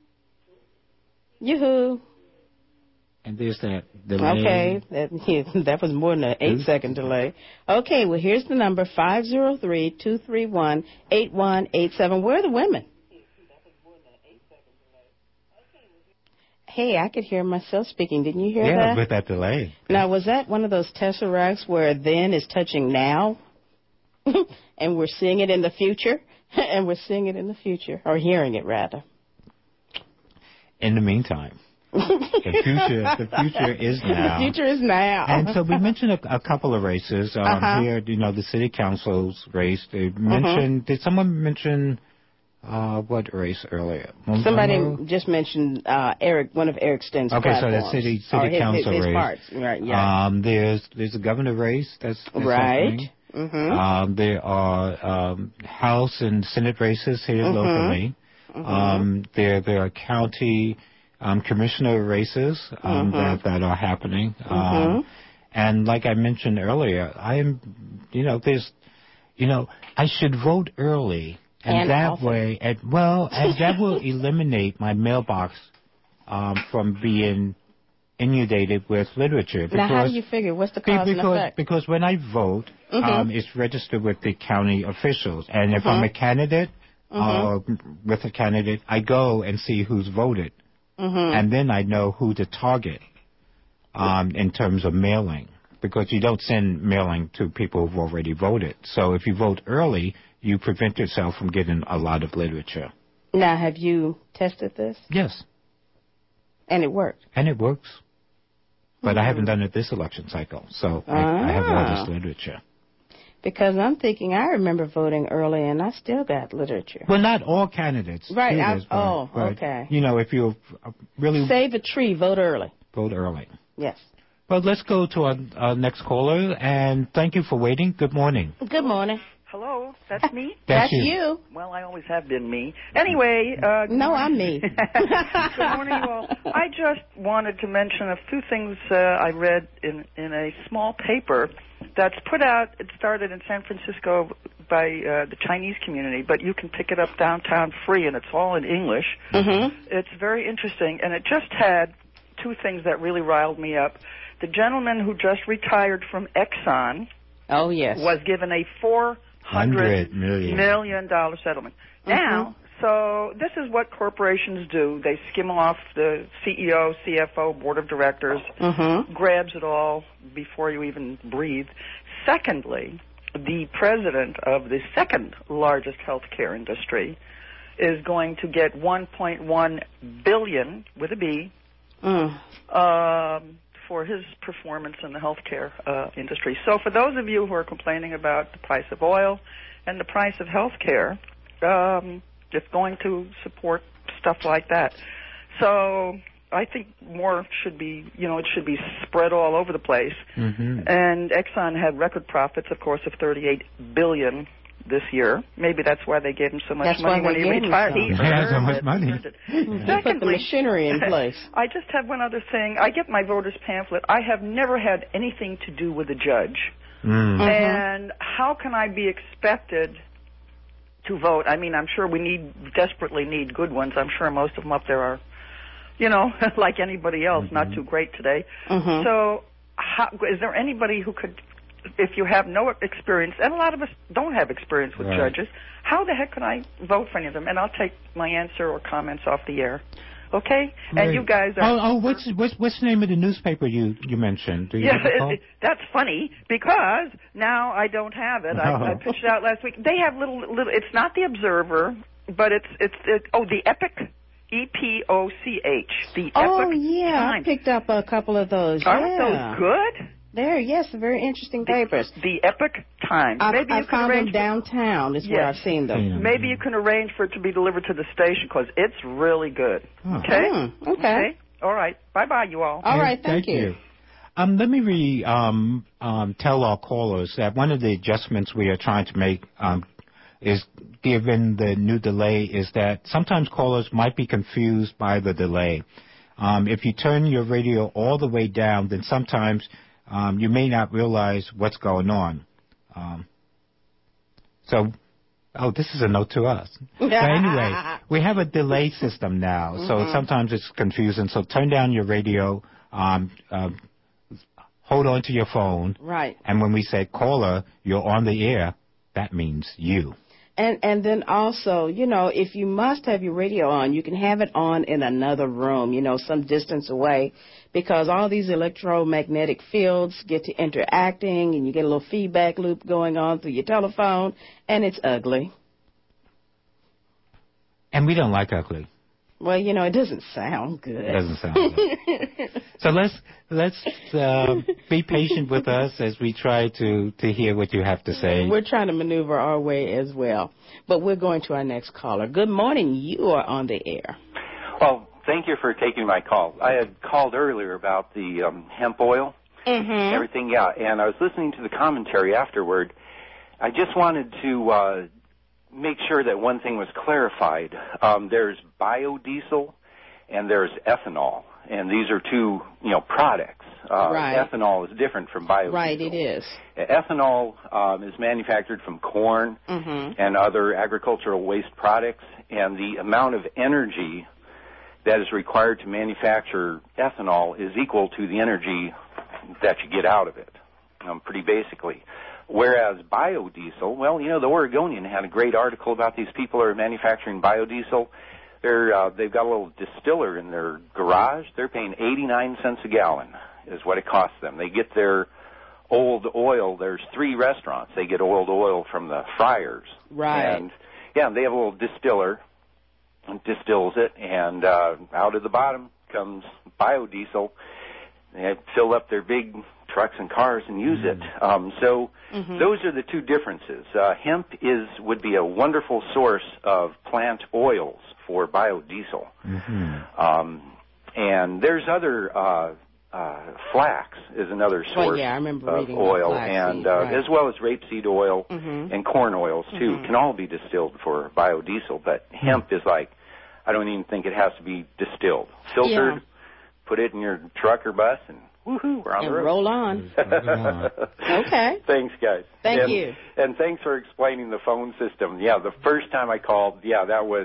Yoo-hoo. And there's that delay. Okay, that, yeah, that was more than an eight-second delay. Okay, well, here's the number, five oh three, two three one, eight one eight seven. Where are the women? Hey, I could hear myself speaking. Didn't you hear yeah, that? Yeah, with that delay. Now, was that one of those tesseracts where then is touching now? And we're seeing it in the future? And we're seeing it in the future, or hearing it, rather. In the meantime. the future, the future is now. The future is now. And so we mentioned a, a couple of races um, uh-huh. here. You know, the city council's race. They mentioned. Uh-huh. Did someone mention uh, what race earlier? Somebody Monroe? just mentioned uh, Eric, one of Eric Sten's okay, platforms. so the city city his, council his, his race. Parts. Right. Yeah. Um, there's there's a governor race. That's, that's right. Mm-hmm. Um, there are um, House and Senate races here mm-hmm. locally. Mm-hmm. Um, there there are county um, commissioner races um, mm-hmm. that that are happening. Mm-hmm. Um, and like I mentioned earlier, I am, you know, there's, you know, I should vote early, and, and that often. way, and well, and that will eliminate my mailbox um, from being inundated with literature. Now, how do you figure? What's the cause because, and effect? Because when I vote, mm-hmm. um, it's registered with the county officials. And if mm-hmm. I'm a candidate, mm-hmm. uh, with a candidate, I go and see who's voted. Mm-hmm. And then I know who to target um, in terms of mailing. Because you don't send mailing to people who've already voted. So if you vote early, you prevent yourself from getting a lot of literature. Now, have you tested this? Yes. And it worked? And it works. But mm-hmm. I haven't done it this election cycle, so ah. I, I have all this literature. Because I'm thinking, I remember voting early, and I still got literature. Well, not all candidates. Right. Do I, this, but, oh, but, okay. You know, if you really... Save a tree, vote early. Vote early. Yes. Well, let's go to our, our next caller, and thank you for waiting. Good morning. Good morning. Hello, that's me? That's, that's you. you. Well, I always have been me. Anyway, uh... No, I'm me. Good morning, you all. I just wanted to mention a few things uh, I read in, in a small paper that's put out. It started in San Francisco by uh, the Chinese community, but you can pick it up downtown free, and it's all in English. Mm-hmm. It's very interesting, and it just had two things that really riled me up. The gentleman who just retired from Exxon... Oh, yes. ...was given a four hundred million million dollar settlement. Mm-hmm. Now, so this is what corporations do. They skim off the C E O, C F O, board of directors, mm-hmm. grabs it all before you even breathe. Secondly, the president of the second largest healthcare industry is going to get one point one billion with a B mm. um, for his performance in the healthcare uh, industry. So for those of you who are complaining about the price of oil and the price of healthcare, um, it's going to support stuff like that. So I think more should be, you know, it should be spread all over the place. Mm-hmm. And Exxon had record profits, of course, of thirty-eight billion dollars this year. Maybe that's why they gave him so much that's money when he he retired. He had so much money. They put the machinery in place. I just have one other thing. I get my voter's pamphlet. I have never had anything to do with a judge. Mm. And how can I be expected to vote? I mean, I'm sure we need, desperately need good ones. I'm sure most of them up there are, you know, like anybody else, mm-hmm. not too great today. Mm-hmm. So how, is there anybody who could, if you have no experience, and a lot of us don't have experience with right. judges, how the heck can I vote for any of them? And I'll take my answer or comments off the air. Okay? Right. And you guys are... Oh, oh what's, what's, what's the name of the newspaper you, you mentioned? Do you yeah, it, that's funny, because now I don't have it. Oh. I, I pitched it out last week. They have little, little, it's not the Observer, but it's, it's, it, oh, the Epic, E P O C H. The Oh, Epoch yeah. Times. I picked up a couple of those. Aren't yeah. those good? There, yes, very interesting papers. The, the Epoch Times. I, Maybe I you can found them arrange for- downtown is where Yes. I've seen them. Yeah. Maybe you can arrange for it to be delivered to the station because it's really good. Oh. Okay? Mm, okay. All right. Bye-bye, you all. All Yeah, right, thank, you. Um, let me re, um, um, tell our callers that one of the adjustments we are trying to make um, is, given the new delay, is that sometimes callers might be confused by the delay. Um, if you turn your radio all the way down, then sometimes um, you may not realize what's going on. Um, so, oh, this is a note to us. But anyway, we have a delay system now, so Mhm. sometimes it's confusing. So turn down your radio, um, uh, hold on to your phone, Right. and when we say caller, you're on the air, that means you. And and then also, you know, if you must have your radio on, you can have it on in another room, you know, some distance away, because all these electromagnetic fields get to interacting, and you get a little feedback loop going on through your telephone, and it's ugly. And we don't like ugly. Well, you know, it doesn't sound good. It doesn't sound good. So let's let's uh, be patient with us as we try to, to hear what you have to say. We're trying to maneuver our way as well. But we're going to our next caller. Good morning. You are on the air. Well, thank you for taking my call. I had called earlier about the um, hemp oil, Mm-hmm. everything, yeah, and I was listening to the commentary afterward. I just wanted to uh, make sure that one thing was clarified. Um, there's biodiesel and there's ethanol, and these are two, you know, products. Uh, Right. Ethanol is different from biodiesel. Right, it is. Ethanol um, is manufactured from corn Mm-hmm. and other agricultural waste products, and the amount of energy that is required to manufacture ethanol is equal to the energy that you get out of it, um, pretty basically. Whereas biodiesel, well, you know, the Oregonian had a great article about these people who are manufacturing biodiesel. They're, uh, they've got a little distiller in their garage. They're paying eighty-nine cents a gallon is what it costs them. They get their old oil. There's three restaurants. They get old oil from the fryers. Right. And, yeah, they have a little distiller, distills it, and uh, out of the bottom comes biodiesel. They fill up their big trucks and cars and use it. Um, so Mhm. those are the two differences. Uh, hemp is would be a wonderful source of plant oils for biodiesel. Mm-hmm. Um, and there's other uh, uh, flax is another Well, source yeah, I remember of reading about oil, flaxseed, and uh, right. as well as rapeseed oil Mhm. and corn oils too Mhm. can all be distilled for biodiesel. But hemp is like, I don't even think it has to be distilled. Filtered, Yeah. put it in your truck or bus, and woohoo, we're on And the road. roll on. Okay. Thanks, guys. Thank and, you. And thanks for explaining the phone system. Yeah, the first time I called, yeah, that was.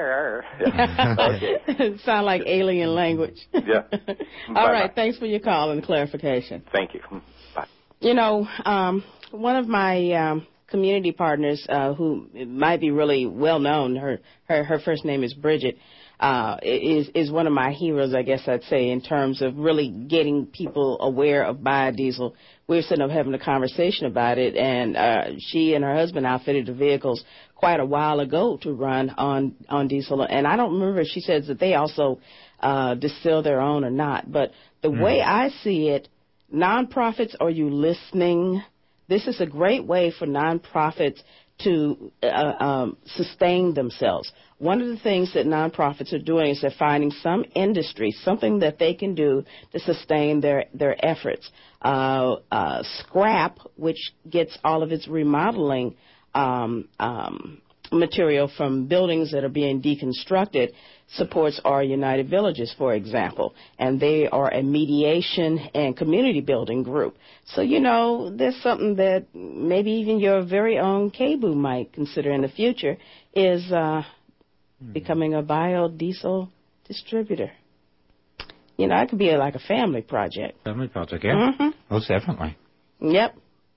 Okay. Sound like alien language. Yeah. All Bye-bye. right. Thanks for your call and clarification. Thank you. Bye. You know, um, one of my um, community partners, uh, who might be really well known, her her, her first name is Bridget, uh, is is one of my heroes, I guess I'd say, in terms of really getting people aware of biodiesel. We were sitting up having a conversation about it, and uh, she and her husband outfitted the vehicles quite a while ago to run on on diesel. And I don't remember if she says that they also uh, distill their own or not. But the Mm. way I see it, nonprofits, are you listening? This is a great way for nonprofits to uh, um, sustain themselves. One of the things that nonprofits are doing is they're finding some industry, something that they can do to sustain their, their efforts. Uh, uh, scrap, which gets all of its remodeling um, um, material from buildings that are being deconstructed, supports our United Villages, for example, and they are a mediation and community building group. So, you know, there's something that maybe even your very own K B U might consider in the future is uh, becoming a biodiesel distributor. You know, it could be like a family project. Family project, yeah. Mhm. Most definitely. Yep.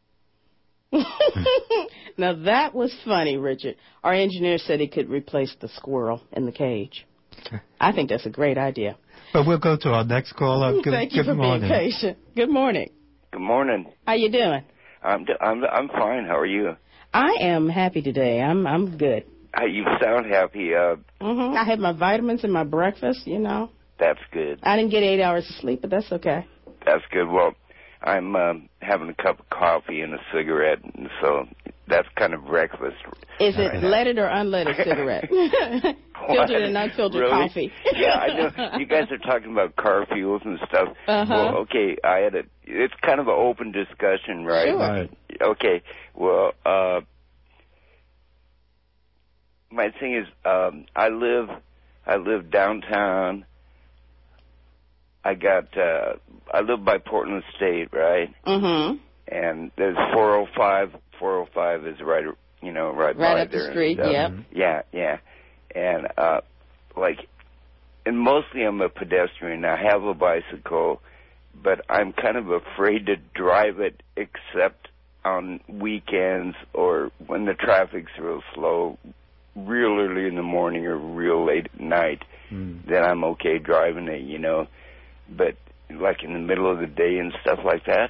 Now that was funny, Richard. Our engineer said he could replace the squirrel in the cage. I think that's a great idea. But we'll go to our next caller. Good, Thank you good for morning. being patient. Good morning. Good morning. How you doing? I'm I'm I'm fine. How are you? I am happy today. I'm I'm good. Uh, you sound happy. Uh, hmm I had my vitamins and my breakfast, you know. That's good. I didn't get eight hours of sleep, but that's okay. That's good. Well, I'm um, having a cup of coffee and a cigarette, and so that's kind of breakfast. Is it right leaded or unleaded cigarette? Filtered and unfiltered really? Coffee. Yeah, I know. You guys are talking about car fuels and stuff. Uh-huh. Well, okay, I had a. It's kind of an open discussion, right? Sure. Right. Okay. Well, uh, my thing is, um, I live, I live downtown. I got, uh, I live by Portland State, right? Mm-hmm. And there's four oh five. four oh five is right, you know, right, right by up there. the street. And, uh, Yep. Yeah, yeah. And uh, like, and mostly I'm a pedestrian. I have a bicycle, but I'm kind of afraid to drive it except on weekends or when the traffic's real slow, real early in the morning or real late at night. Mm. Then I'm okay driving it, you know. But like in the middle of the day and stuff like that,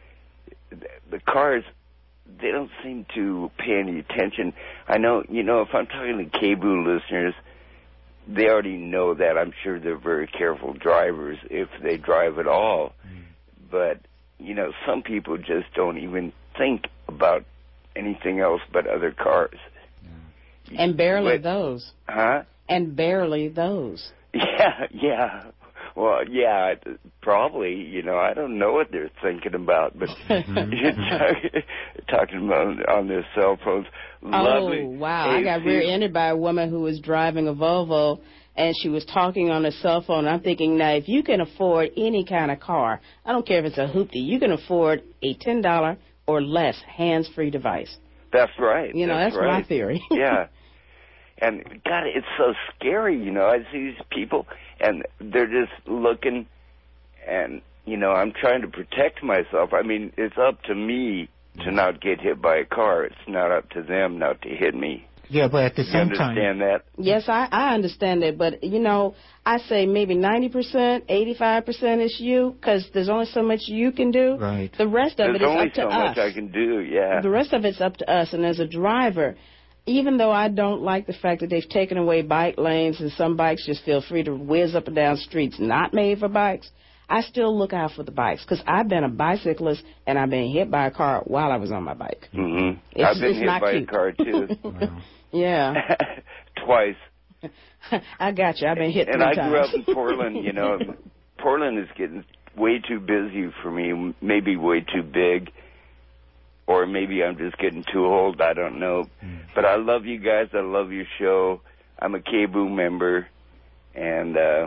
the cars, they don't seem to pay any attention. I know, you know, if I'm talking to K B U listeners, they already know that. I'm sure they're very careful drivers if they drive at all. Mm. But, you know, some people just don't even think about anything else but other cars. Yeah. And barely but, those. Huh? And barely those. Yeah, yeah. Well, yeah, probably, you know, I don't know what they're thinking about, but you're talk, talking about on their cell phones. Lovely. Oh, wow. Hey, I got rear-ended by a woman who was driving a Volvo, and she was talking on her cell phone. I'm thinking, now, if you can afford any kind of car, I don't care if it's a hoopty, you can afford a ten dollars or less hands-free device. That's right. You know, that's, that's right. my theory. Yeah. And, God, it's so scary, you know. I see these people, and they're just looking, and, you know, I'm trying to protect myself. I mean, it's up to me to not get hit by a car. It's not up to them not to hit me. Yeah, but at the same time... You understand that? Yes, I, I understand that. But, you know, I say maybe ninety percent, eighty-five percent is you, because there's only so much you can do. Right. The rest of there's it is up to so us. There's only so much I can do, yeah. The rest of it's up to us. And as a driver, even though I don't like the fact that they've taken away bike lanes and some bikes just feel free to whiz up and down streets not made for bikes, I still look out for the bikes, because I've been a bicyclist and I've been hit by a car while I was on my bike. Mm-hmm. It's, I've been it's hit not by cute. a car, too. Wow. Yeah. Twice. I got you. I've been hit and three I times. grew up in Portland, you know. Portland is getting way too busy for me, maybe way too big. Or maybe I'm just getting too old. I don't know. Mm. But I love you guys. I love your show. I'm a K B U member. And uh,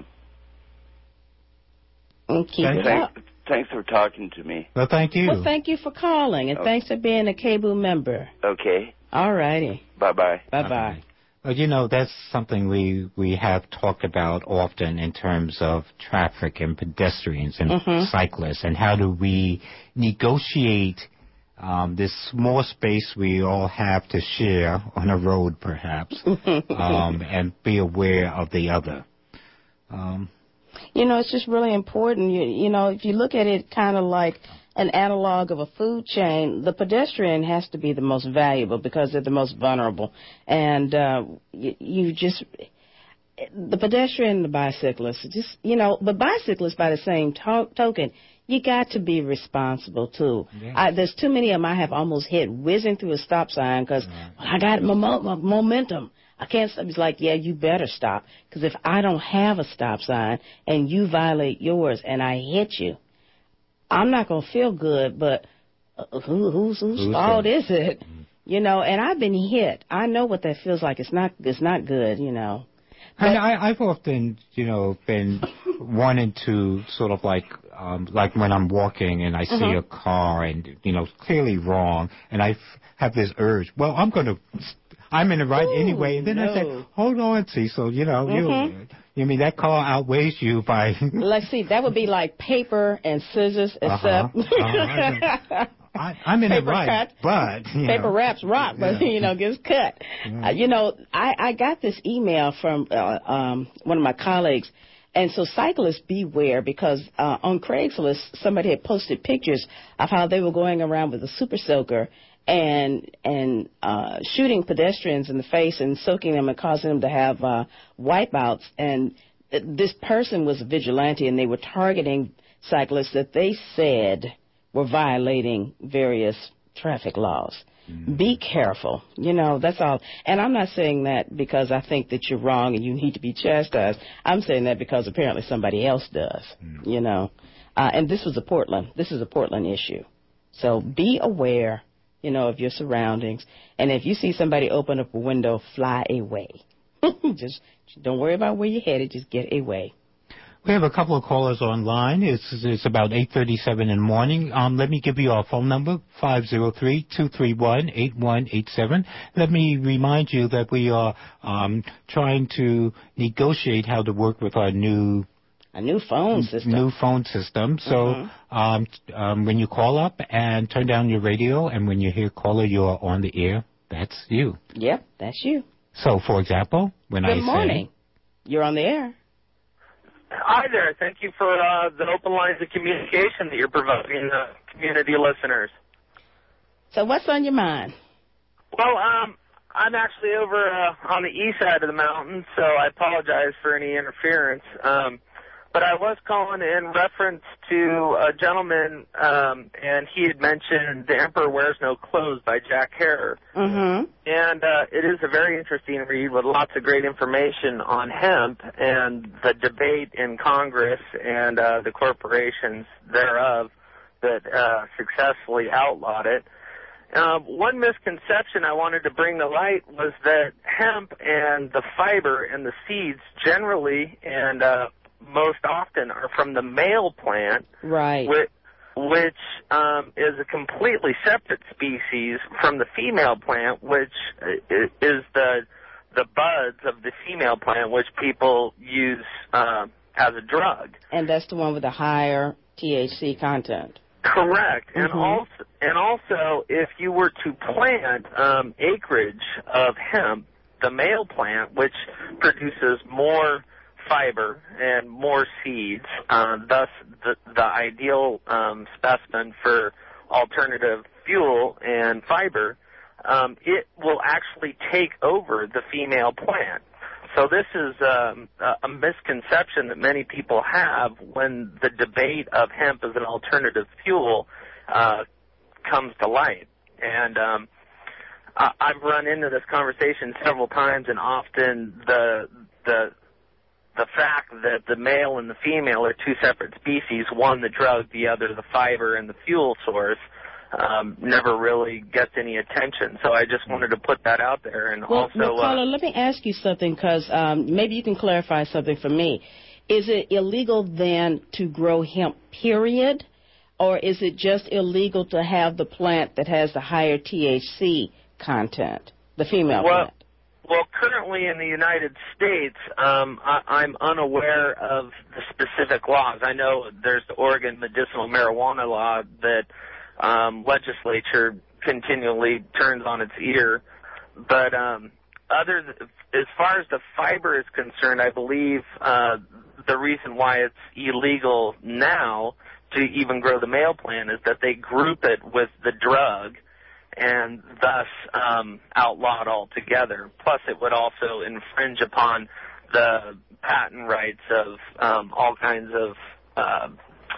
keep it thanks, up. Thanks for talking to me. Well, thank you. Well, thank you for calling. And okay. thanks for being a K B U member. Okay. All righty. Bye-bye. Bye-bye. Well, you know, that's something we, we have talked about often in terms of traffic and pedestrians and mm-hmm. cyclists. And how do we negotiate Um, this small space we all have to share on a road, perhaps, um, and be aware of the other. Um, you know, it's just really important. You, you know, if you look at it kind of like an analog of a food chain, the pedestrian has to be the most valuable because they're the most vulnerable. And uh, you, you just... The pedestrian and the bicyclist, just, you know, but bicyclists, by the same to- token, you got to be responsible, too. Yeah. I, there's too many of them I have almost hit whizzing through a stop sign because right. well, I got my, mo- my momentum. I can't stop. It's like, yeah, you better stop, because if I don't have a stop sign and you violate yours and I hit you, I'm not going to feel good, but uh, who, who's, whose who's fault that? Is it? Mm. You know, and I've been hit. I know what that feels like. It's not, it's not good, you know. And I, I've often, you know, been wanting to sort of like, um, like when I'm walking and I see mm-hmm. a car and, you know, clearly wrong, and I f- have this urge, well, I'm going to, I'm in the right Ooh, anyway. And then no. I say, hold on, see, so, you know, mm-hmm. you, you mean that car outweighs you by... Let's see, that would be like paper and scissors, except... Uh-huh. Uh-huh. I, I'm in paper it right, cut, but you paper know. wraps rock, but yeah. you know gets cut. Yeah. Uh, you know, I, I got this email from uh, um, one of my colleagues, and so cyclists beware, because uh, on Craigslist somebody had posted pictures of how they were going around with a super soaker and and uh, shooting pedestrians in the face and soaking them and causing them to have uh, wipeouts. And th- this person was a vigilante, and they were targeting cyclists that they said were violating various traffic laws. Mm-hmm. Be careful. You know, that's all. And I'm not saying that because I think that you're wrong and you need to be chastised. I'm saying that because apparently somebody else does, mm-hmm. you know. Uh, and this was a Portland. This is a Portland issue. So be aware, you know, of your surroundings. And if you see somebody open up a window, fly away. Just don't worry about where you're headed. Just get away. We have a couple of callers online. It's, it's about eight thirty-seven in the morning. Um, let me give you our phone number, five oh three, two three one, eight one eight seven. Let me remind you that we are um, trying to negotiate how to work with our new a new phone system. New phone system. So mm-hmm. um, um, when you call up and turn down your radio, and when you hear caller, you're on the air. That's you. Yep, that's you. So, for example, when Good I say... Good morning. You're on the air. Hi there. Thank you for uh, the open lines of communication that you're providing the community listeners. So what's on your mind? Well, um, I'm actually over uh, on the east side of the mountain, so I apologize for any interference. Um, but I was calling in reference to a gentleman, um, and he had mentioned The Emperor Wears No Clothes by Jack Herer. Mm-hmm. And uh, it is a very interesting read with lots of great information on hemp and the debate in Congress and uh, the corporations thereof that uh, successfully outlawed it. Um, one misconception I wanted to bring to light was that hemp and the fiber and the seeds generally and uh, most often are from the male plant, right? Which, which um, is a completely separate species from the female plant, which is the the buds of the female plant, which people use uh, as a drug. And that's the one with the higher T H C content. Correct. Mm-hmm. And also, and also, if you were to plant um, acreage of hemp, the male plant, which produces more fiber and more seeds, uh, thus the, the ideal um, specimen for alternative fuel and fiber, um, it will actually take over the female plant. So this is um, a misconception that many people have when the debate of hemp as an alternative fuel uh, comes to light. And um, I- I've run into this conversation several times, and often the the the fact that the male and the female are two separate species, one the drug, the other the fiber and the fuel source, um, never really gets any attention. So I just wanted to put that out there. And well, also, well, caller, uh, let me ask you something, because um, maybe you can clarify something for me. Is it illegal then to grow hemp, period, or is it just illegal to have the plant that has the higher T H C content, the female well, plant? Well, currently in the United States, um, I, I'm unaware of the specific laws. I know there's the Oregon medicinal marijuana law that um, legislature continually turns on its ear. But um, other th- as far as the fiber is concerned, I believe uh, the reason why it's illegal now to even grow the male plant is that they group it with the drug, and thus um, outlawed altogether. Plus, it would also infringe upon the patent rights of um, all kinds of uh,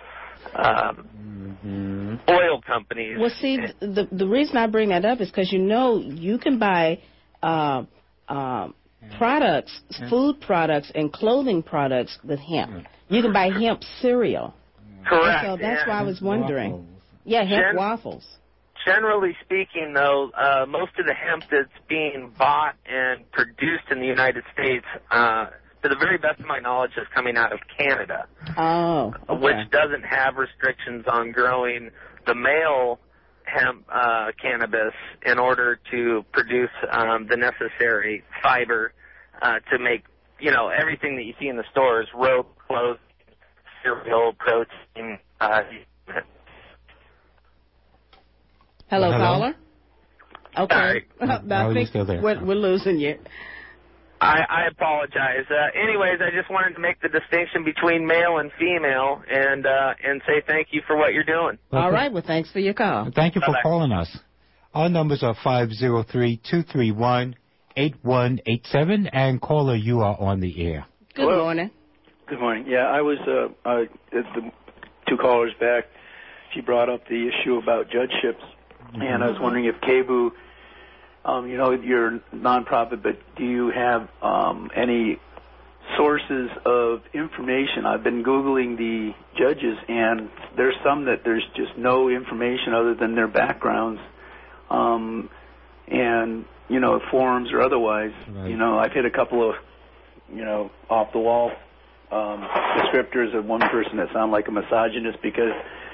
uh, mm-hmm. oil companies. Well, see, the the reason I bring that up is because, you know, you can buy uh, uh, products, food products, and clothing products with hemp. You can buy hemp cereal. Correct. And so that's yeah. why I was wondering. Waffles. Yeah, hemp Gen- waffles. Generally speaking, though, uh, most of the hemp that's being bought and produced in the United States, uh, to the very best of my knowledge, is coming out of Canada. Oh, okay. Which doesn't have restrictions on growing the male hemp uh, cannabis in order to produce um, the necessary fiber uh, to make, you know, everything that you see in the stores: rope, clothes, cereal, protein. Uh, Hello, Hello? caller. Okay. Sorry. I think we're, we're losing you. I, I apologize. Uh, anyways, I just wanted to make the distinction between male and female, and uh, and say thank you for what you're doing. Okay. All right. Well, thanks for your call. Thank you for Bye-bye. calling us. Our numbers are five oh three, two three one, eight one eight seven, and caller, you are on the air. Good Hello. morning. Good morning. Yeah, I was, uh, uh, the two callers back, she brought up the issue about judgeships, mm-hmm. and I was wondering if K B U, um, you know, you're a nonprofit, but do you have um, any sources of information? I've been Googling the judges, and there's some that there's just no information other than their backgrounds, um, and, you know, forums or otherwise. Right. You know, I've hit a couple of, you know, off-the-wall um, descriptors of one person that sounded like a misogynist because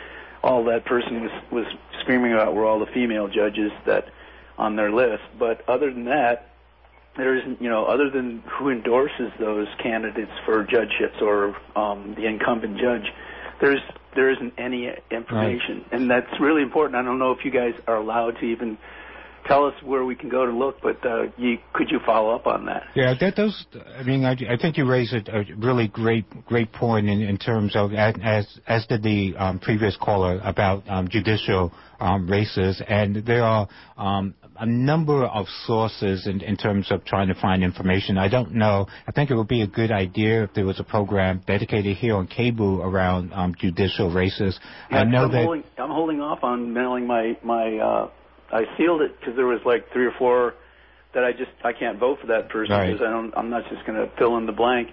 all that person was, was screaming about were all the female judges that on their list. But other than that, there isn't, you know, other than who endorses those candidates for judgeships or um, the incumbent judge, there's there isn't any information, right. And that's really important. I don't know if you guys are allowed to even tell us where we can go to look, but uh, you, could you follow up on that? Yeah, that those. I mean, I, I think you raised a, a really great great point in, in terms of as as did the um, previous caller about um, judicial um, races, and there are um, a number of sources in, in terms of trying to find information. I don't know. I think it would be a good idea if there was a program dedicated here on K B U around um, judicial races. Yeah, I know I'm that holding, I'm holding off on mailing my my. Uh, I sealed it because there was like three or four that I just I can't vote for that person because right. I don't I'm not just going to fill in the blank,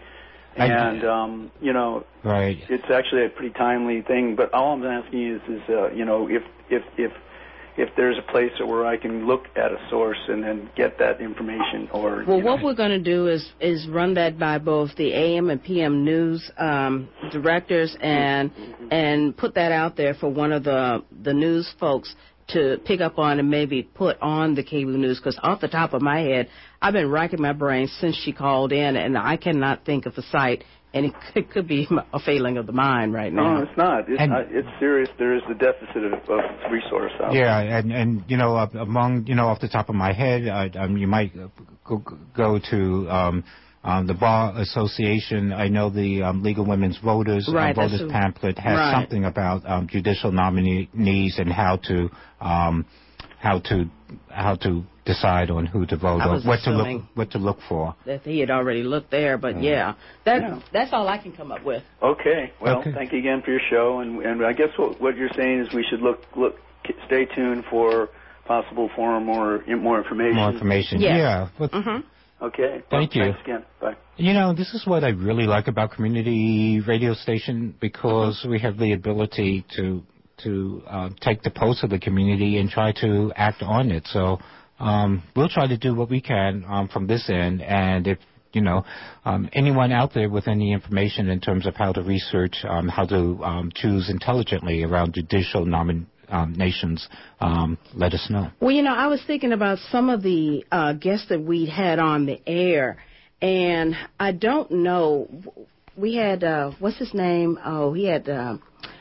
and um, you know right. It's actually a pretty timely thing. But all I'm asking is is uh, you know if if if if there's a place where I can look at a source and then get that information or well you what know. we're going to do is is run that by both the A M and P M news um, directors and mm-hmm. and put that out there for one of the the news folks to pick up on and maybe put on the K B U News, because off the top of my head, I've been racking my brain since she called in, and I cannot think of a site, and it could, could be a failing of the mind right now. No, it's not. It's, not, it's serious. There is a deficit of, of resource out yeah, there. and, and, you know, among, you know, off the top of my head, I, um, you might go, go to um, um, the Bar Association. I know the um, League of Women's Voters right, uh, voters a, pamphlet has right. something about um, judicial nominees and how to um, how to how to decide on who to vote or what to look what to look for. That he had already looked there, but uh, yeah, that yeah. that's all I can come up with. Okay, well, okay. Thank you again for your show, and and I guess what what you're saying is we should look look stay tuned for possible forum or more information. More information, yes. yeah. Well, mm-hmm. Okay. Thank well, you. Thanks again. Bye. You know, this is what I really like about community radio station because mm-hmm. we have the ability to to uh, take the pulse of the community and try to act on it. So um, we'll try to do what we can um, from this end. And if you know um, anyone out there with any information in terms of how to research, um, how to um, choose intelligently around judicial nomin. Um, nations, um, let us know. Well, you know, I was thinking about some of the uh, guests that we had on the air, and I don't know. We had, uh, what's his name? Oh, he had uh,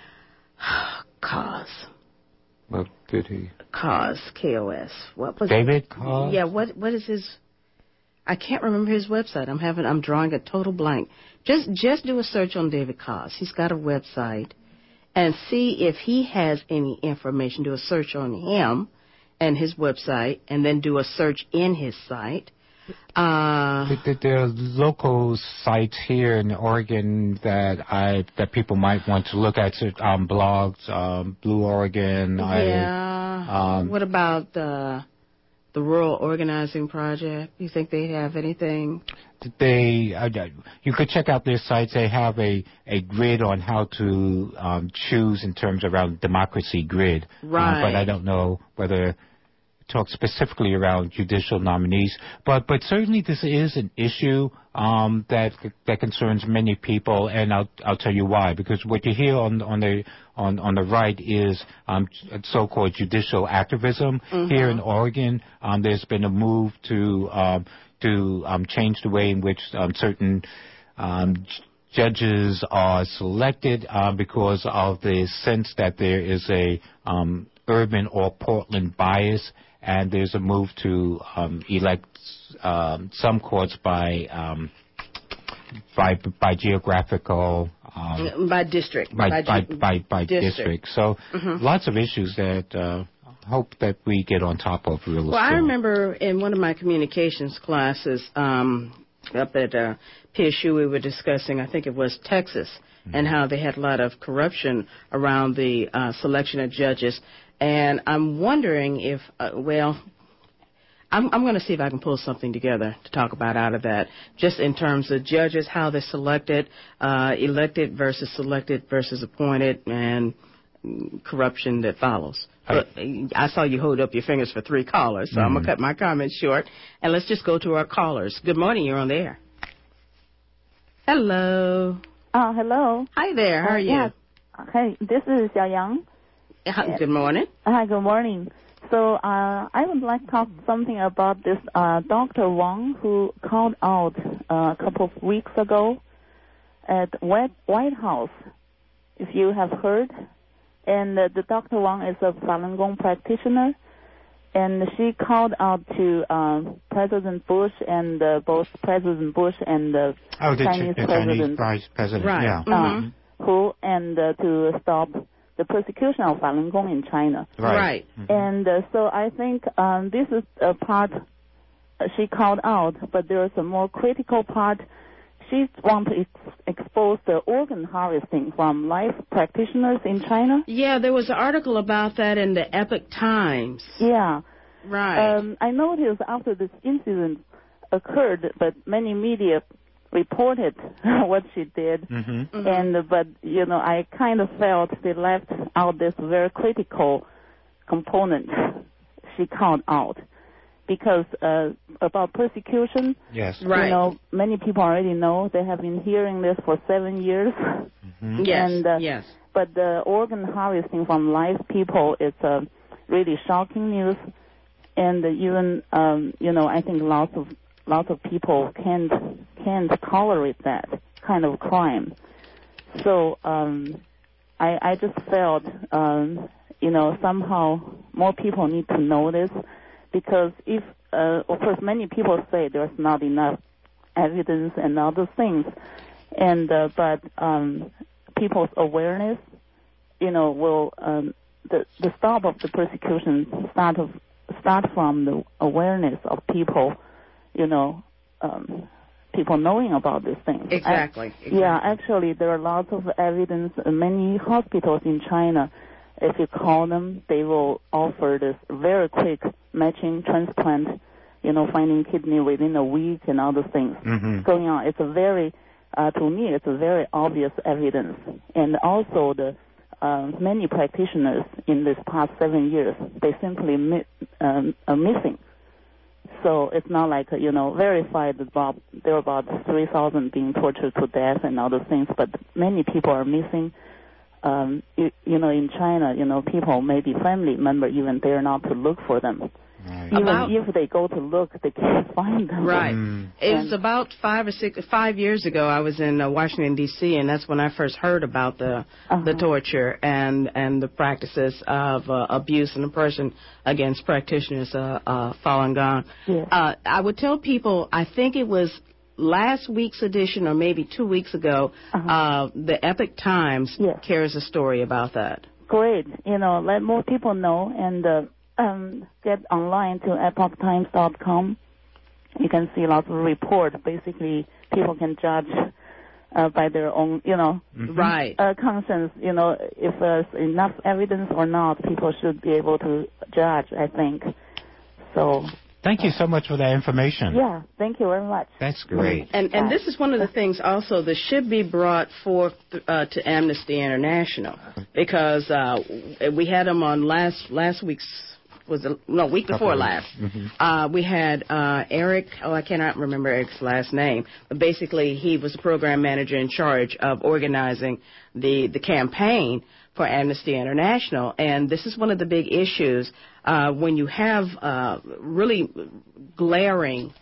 Cos. What did he? Cos, K O S. What was David Cos? Yeah, what what is his? I can't remember his website. I'm having, I'm drawing a total blank. Just just do a search on David Cos. He's got a website. And see if he has any information. Do a search on him and his website, and then do a search in his site. Uh, there, there are local sites here in Oregon that I that people might want to look at. Um, blogs, um, Blue Oregon. Yeah. I, um, what about the the Rural Organizing Project? You think they have anything? They, uh, you could check out their sites. They have a, a grid on how to um, choose in terms of around democracy grid. Right. Uh, but I don't know whether it talks specifically around judicial nominees. But but certainly this is an issue um, that that concerns many people, and I'll I'll tell you why. Because what you hear on on the on on the right is um, so-called judicial activism. Mm-hmm. Here in Oregon, um, there's been a move to um, to um, change the way in which um, certain um, j- judges are selected uh, because of the sense that there is a um, urban or Portland bias, and there's a move to um, elect um, some courts by um, by by geographical um, by district by by by, by, by district. district. So mm-hmm. lots of issues that uh, hope that we get on top of real Well, soon. I remember in one of my communications classes um, up at uh, P S U, we were discussing, I think it was Texas, mm-hmm. and how they had a lot of corruption around the uh, selection of judges. And I'm wondering if, uh, well, I'm, I'm going to see if I can pull something together to talk about out of that, just in terms of judges, how they're selected, uh, elected versus selected versus appointed, and corruption that follows. But I saw you hold up your fingers for three callers, so mm-hmm. I'm going to cut my comments short. And let's just go to our callers. Good morning. You're on the air. Hello. Oh, hello. Hi there. How uh, are you? Yeah. Hey, this is Xiao Yang. Uh, good morning. Hi, good morning. So uh, I would like to talk something about this uh, Doctor Wang who called out uh, a couple of weeks ago at White, White House, if you have heard. And uh, the Doctor Wang is a Falun Gong practitioner, and she called out to uh, President Bush and uh, both President Bush and the oh, the Chinese the president, Chinese vice president, right. yeah, uh, who and uh, to stop the persecution of Falun Gong in China. right. right. Mm-hmm. And uh, so I think um, this is a part uh, she called out, but there is a more critical part. She wants to ex- expose the organ harvesting from live practitioners in China. Yeah, there was an article about that in the Epoch Times. Yeah. Right. Um, I noticed after this incident occurred, but many media reported what she did. Mm-hmm. Mm-hmm. And uh, but, you know, I kind of felt they left out this very critical component she called out. Because uh, about persecution, yes, right. you know, many people already know. They have been hearing this for seven years. Mm-hmm. Yes, and, uh, yes. But the organ harvesting from live people is uh, really shocking news. And uh, even, um, you know, I think lots of lots of people can't can't tolerate that kind of crime. So um, I I just felt, um, you know, somehow more people need to know this. Because if, uh, of course, many people say there's not enough evidence and other things, and uh, but um, people's awareness, you know, will um, the the stop of the persecution start of start from the awareness of people, you know, um, people knowing about these things. Exactly. I, exactly. Yeah, actually, there are lots of evidence. Uh, many hospitals in China, if you call them, they will offer this very quick matching transplant, you know, finding kidney within a week and other things mm-hmm. going on. It's a very, uh, to me, it's a very obvious evidence. And also the uh, many practitioners in this past seven years, they simply mi- um, are missing. So it's not like, you know, verified that about, there are about three thousand being tortured to death and other things, but many people are missing. Um, you, you know, in China, you know, people, maybe family member even dare not to look for them. Right. Even About, if they go to look, they can't find them. Right. Mm. It was about five or six, five years ago. I was in uh, Washington D C, and that's when I first heard about the Uh-huh. the torture and and the practices of uh, abuse and oppression against practitioners, uh, uh, Falun Gong. Yes. Uh, I would tell people, I think it was last week's edition or maybe two weeks ago, Uh-huh. uh, the Epoch Times Yes. carries a story about that. Great. You know, let more people know and uh, um, get online to epoch times dot com. You can see lots of reports. Basically, people can judge uh, by their own, you know, Mm-hmm. Right. uh, conscience. You know, if there's enough evidence or not, people should be able to judge, I think. So. Thank you so much for that information. Yeah, thank you very much. That's great. And and this is one of the things also that should be brought forth uh, to Amnesty International, because uh, we had them on last last week's was the, no week before last. Mm-hmm. Uh, we had uh, Eric. Oh, I cannot remember Eric's last name, but basically he was the program manager in charge of organizing the the campaign for Amnesty International. And this is one of the big issues uh, when you have uh, really glaring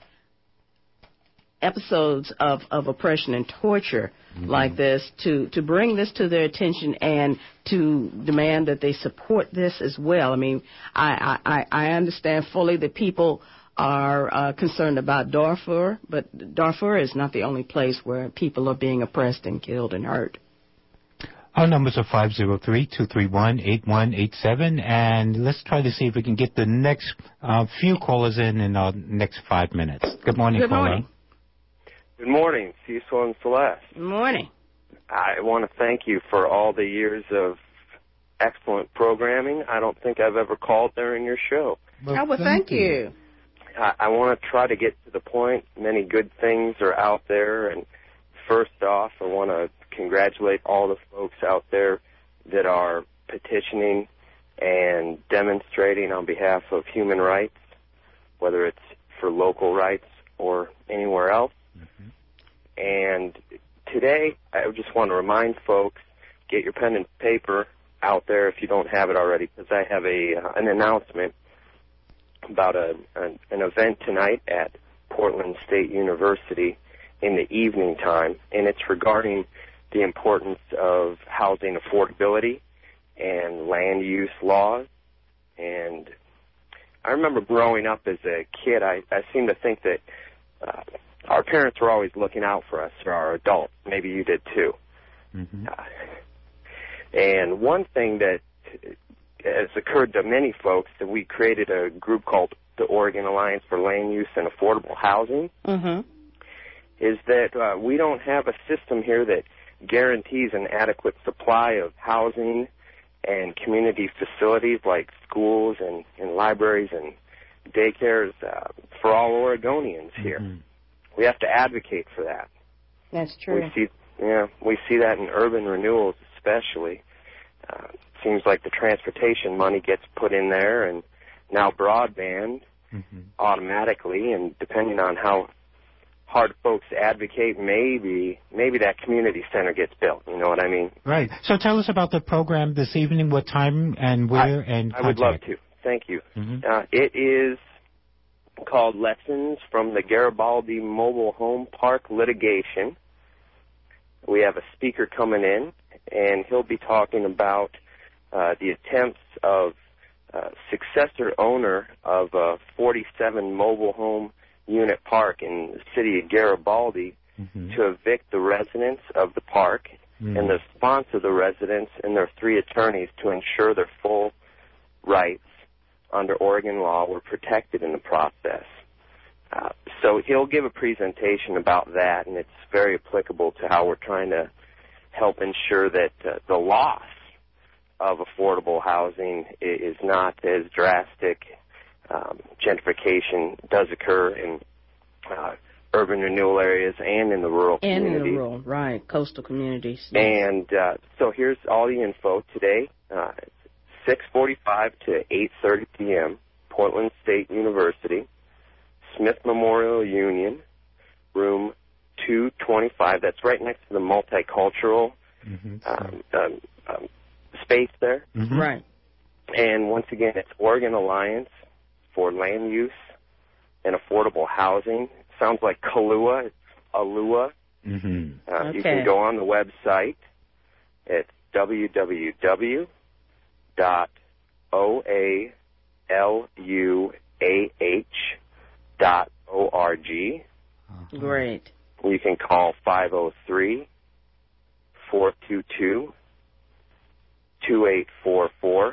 episodes of, of oppression and torture mm-hmm. like this, to, to bring this to their attention and to demand that they support this as well. I mean, I, I, I understand fully that people are uh, concerned about Darfur, but Darfur is not the only place where people are being oppressed and killed and hurt. Our numbers are five oh three, two three one, eight one eight seven, and let's try to see if we can get the next uh, few callers in in our next five minutes. Good morning, Good caller. morning. Good morning, Cecil and Celeste. Good morning. I want to thank you for all the years of excellent programming. I don't think I've ever called during your show. Well, oh, well, thank, thank you. you. I, I want to try to get to the point. Many good things are out there, and first off, I want to congratulate all the folks out there that are petitioning and demonstrating on behalf of human rights, whether it's for local rights or anywhere else. Mm-hmm. And today, I just want to remind folks, get your pen and paper out there if you don't have it already, because I have a uh, an announcement about a, an, an event tonight at Portland State University in the evening time, and it's regarding the importance of housing affordability and land use laws. And I remember growing up as a kid, I, I seem to think that uh, our parents were always looking out for us, or our adults. Maybe you did too. Mm-hmm. Uh, and one thing that has occurred to many folks, that we created a group called the Oregon Alliance for Land Use and Affordable Housing, mm-hmm. is that uh, we don't have a system here that guarantees an adequate supply of housing and community facilities like schools and, and libraries and daycares uh, for all Oregonians here. Mm-hmm. We have to advocate for that. That's true. We see, yeah, we see that in urban renewals especially. Uh, seems like the transportation money gets put in there, and now broadband mm-hmm. automatically, and depending on how hard folks advocate, maybe maybe that community center gets built. You know what I mean? Right. So tell us about the program this evening, what time and where, I, and I would love to. Thank you. Mm-hmm. Uh, it is called Lessons from the Garibaldi Mobile Home Park Litigation. We have a speaker coming in, and he'll be talking about uh, the attempts of uh, successor owner of a forty-seven mobile home unit park in the city of Garibaldi mm-hmm. to evict the residents of the park mm-hmm. and the sponsor of the residents and their three attorneys to ensure their full rights under Oregon law were protected in the process. Uh, so he'll give a presentation about that, and it's very applicable to how we're trying to help ensure that uh, the loss of affordable housing is not as drastic. Um, gentrification does occur in uh, urban renewal areas and in the rural and communities. And in the rural, right, coastal communities. Yes. And uh, so here's all the info today. Uh, six forty-five to eight thirty p.m., Portland State University, Smith Memorial Union, room two twenty-five. That's right next to the multicultural mm-hmm. um, um, um, space there. Mm-hmm. Right. And once again, it's Oregon Alliance for Land Use and Affordable Housing. Sounds like Kahlua. It's Alua. Mm-hmm. Uh, okay. You can go on the website. It's w w w dot o a l u a h dot org. Great. You can call five oh three, four two two, two eight four four.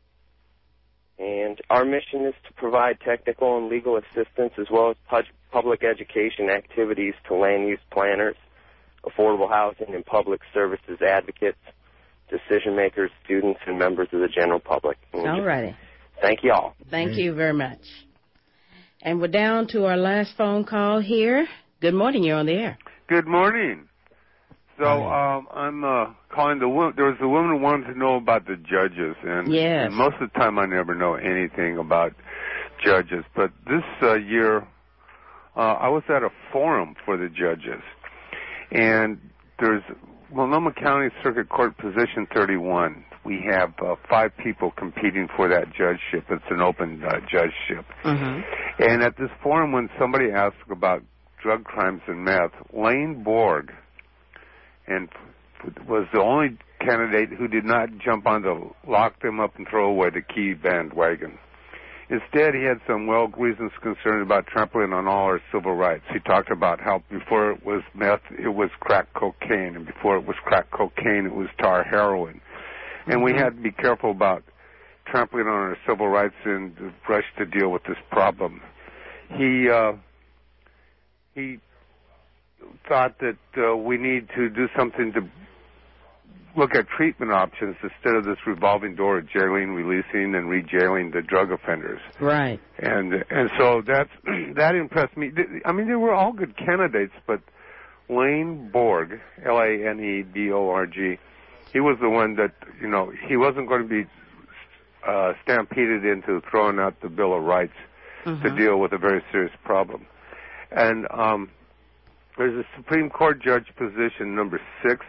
And our mission is to provide technical and legal assistance as well as pu- public education activities to land use planners, affordable housing, and public services advocates, decision makers, students, and members of the general public. All righty. Thank you all. Thank you very much. And we're down to our last phone call here. Good morning. You're on the air. Good morning. So um, I'm uh, calling the woman. There was a woman who wanted to know about the judges, and, yes. and most of the time I never know anything about judges. But this uh, year, uh, I was at a forum for the judges, and there's Multnomah County Circuit Court Position thirty-one. We have uh, five people competing for that judgeship. It's an open uh, judgeship. Mm-hmm. And at this forum, when somebody asked about drug crimes and meth, Lane Borg and was the only candidate who did not jump on the lock them up and throw away the key bandwagon. Instead, he had some well reasons concerned about trampling on all our civil rights. He talked about how before it was meth, it was crack cocaine, and before it was crack cocaine, it was tar heroin. And mm-hmm. we had to be careful about trampling on our civil rights in the rush to deal with this problem. He uh, he thought that uh, we need to do something to look at treatment options instead of this revolving door of jailing, releasing, and re-jailing the drug offenders. Right. And and so that's that impressed me. I mean, they were all good candidates, but Lane Borg, L A N E B O R G, he was the one that, you know, he wasn't going to be uh, stampeded into throwing out the Bill of Rights mm-hmm. to deal with a very serious problem. And um, there's a Supreme Court judge position, number six,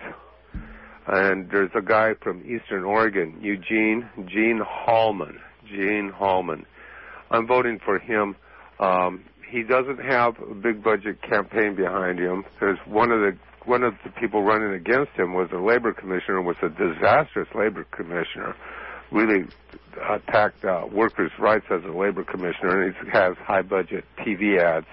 and there's a guy from Eastern Oregon, Eugene, Gene Hallman, Gene Hallman. I'm voting for him. Um, he doesn't have a big budget campaign behind him. There's one of the one of the people running against him was a labor commissioner, was a disastrous labor commissioner, really attacked uh, workers' rights as a labor commissioner, and he has high budget T V ads.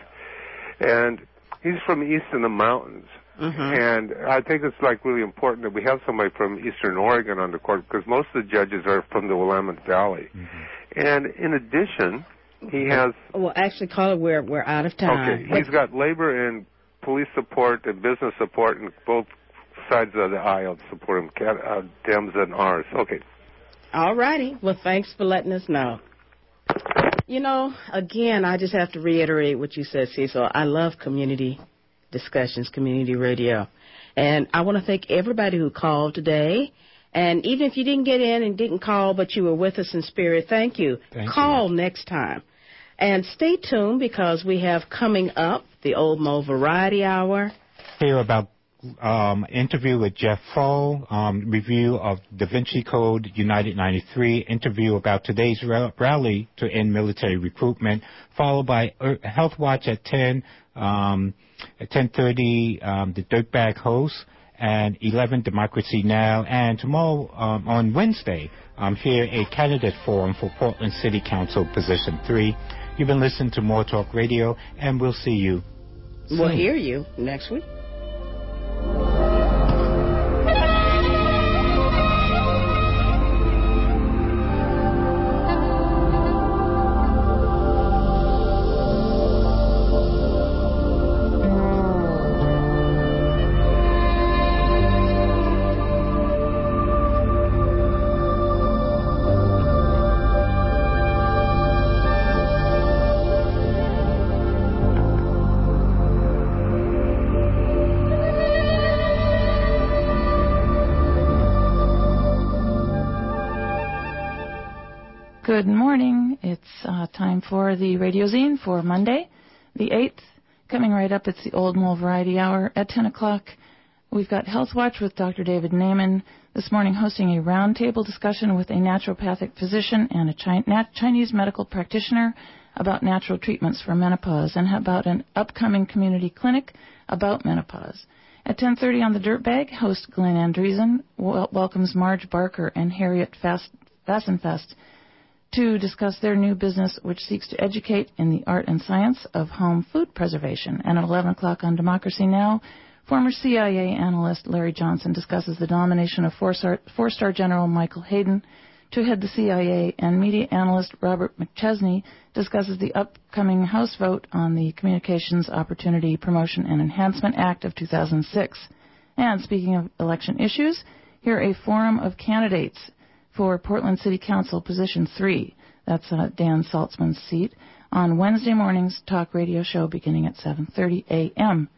And he's from east in the mountains. Mm-hmm. And I think it's like really important that we have somebody from Eastern Oregon on the court because most of the judges are from the Willamette Valley. Mm-hmm. And in addition, he has... Well, actually, caller, we're, we're out of time. Okay, he's got labor and police support and business support and both sides of the aisle support him, uh, Dems and ours. Okay. All righty. Well, thanks for letting us know. You know, again, I just have to reiterate what you said, Cecil. I love community discussions, community radio. And I want to thank everybody who called today. And even if you didn't get in and didn't call, but you were with us in spirit, thank you. Thank call you. next time. And stay tuned because we have coming up the Old Mo Variety Hour. Hear about um, interview with Jeff Foe, um, review of Da Vinci Code United ninety-three, interview about today's ra- rally to end military recruitment, followed by Health Watch at ten, um, at ten thirty, um, the Dirtbag Host, and eleven, Democracy Now! And tomorrow, um, on Wednesday, um, here a candidate forum for Portland City Council Position three. You've been listening to More Talk Radio, and we'll see you soon. We'll hear you next week. Good morning. It's uh, time for the Radio Zine for Monday, the eighth. Coming right up, it's the Old Mole Variety Hour at ten o'clock. We've got Health Watch with Doctor David Naiman this morning hosting a roundtable discussion with a naturopathic physician and a Chi- nat- Chinese medical practitioner about natural treatments for menopause and about an upcoming community clinic about menopause. At ten thirty on the Dirtbag, host Glenn Andreessen wel- welcomes Marge Barker and Harriet Fast- Fassenfest to discuss their new business, which seeks to educate in the art and science of home food preservation. And at eleven o'clock on Democracy Now!, former C I A analyst Larry Johnson discusses the nomination of four-star, four-star General Michael Hayden to head the C I A, and media analyst Robert McChesney discusses the upcoming House vote on the Communications Opportunity Promotion and Enhancement Act of two thousand six. And speaking of election issues, here are a forum of candidates for Portland City Council Position three. That's uh, Dan Saltzman's seat on Wednesday morning's talk radio show beginning at seven thirty a.m.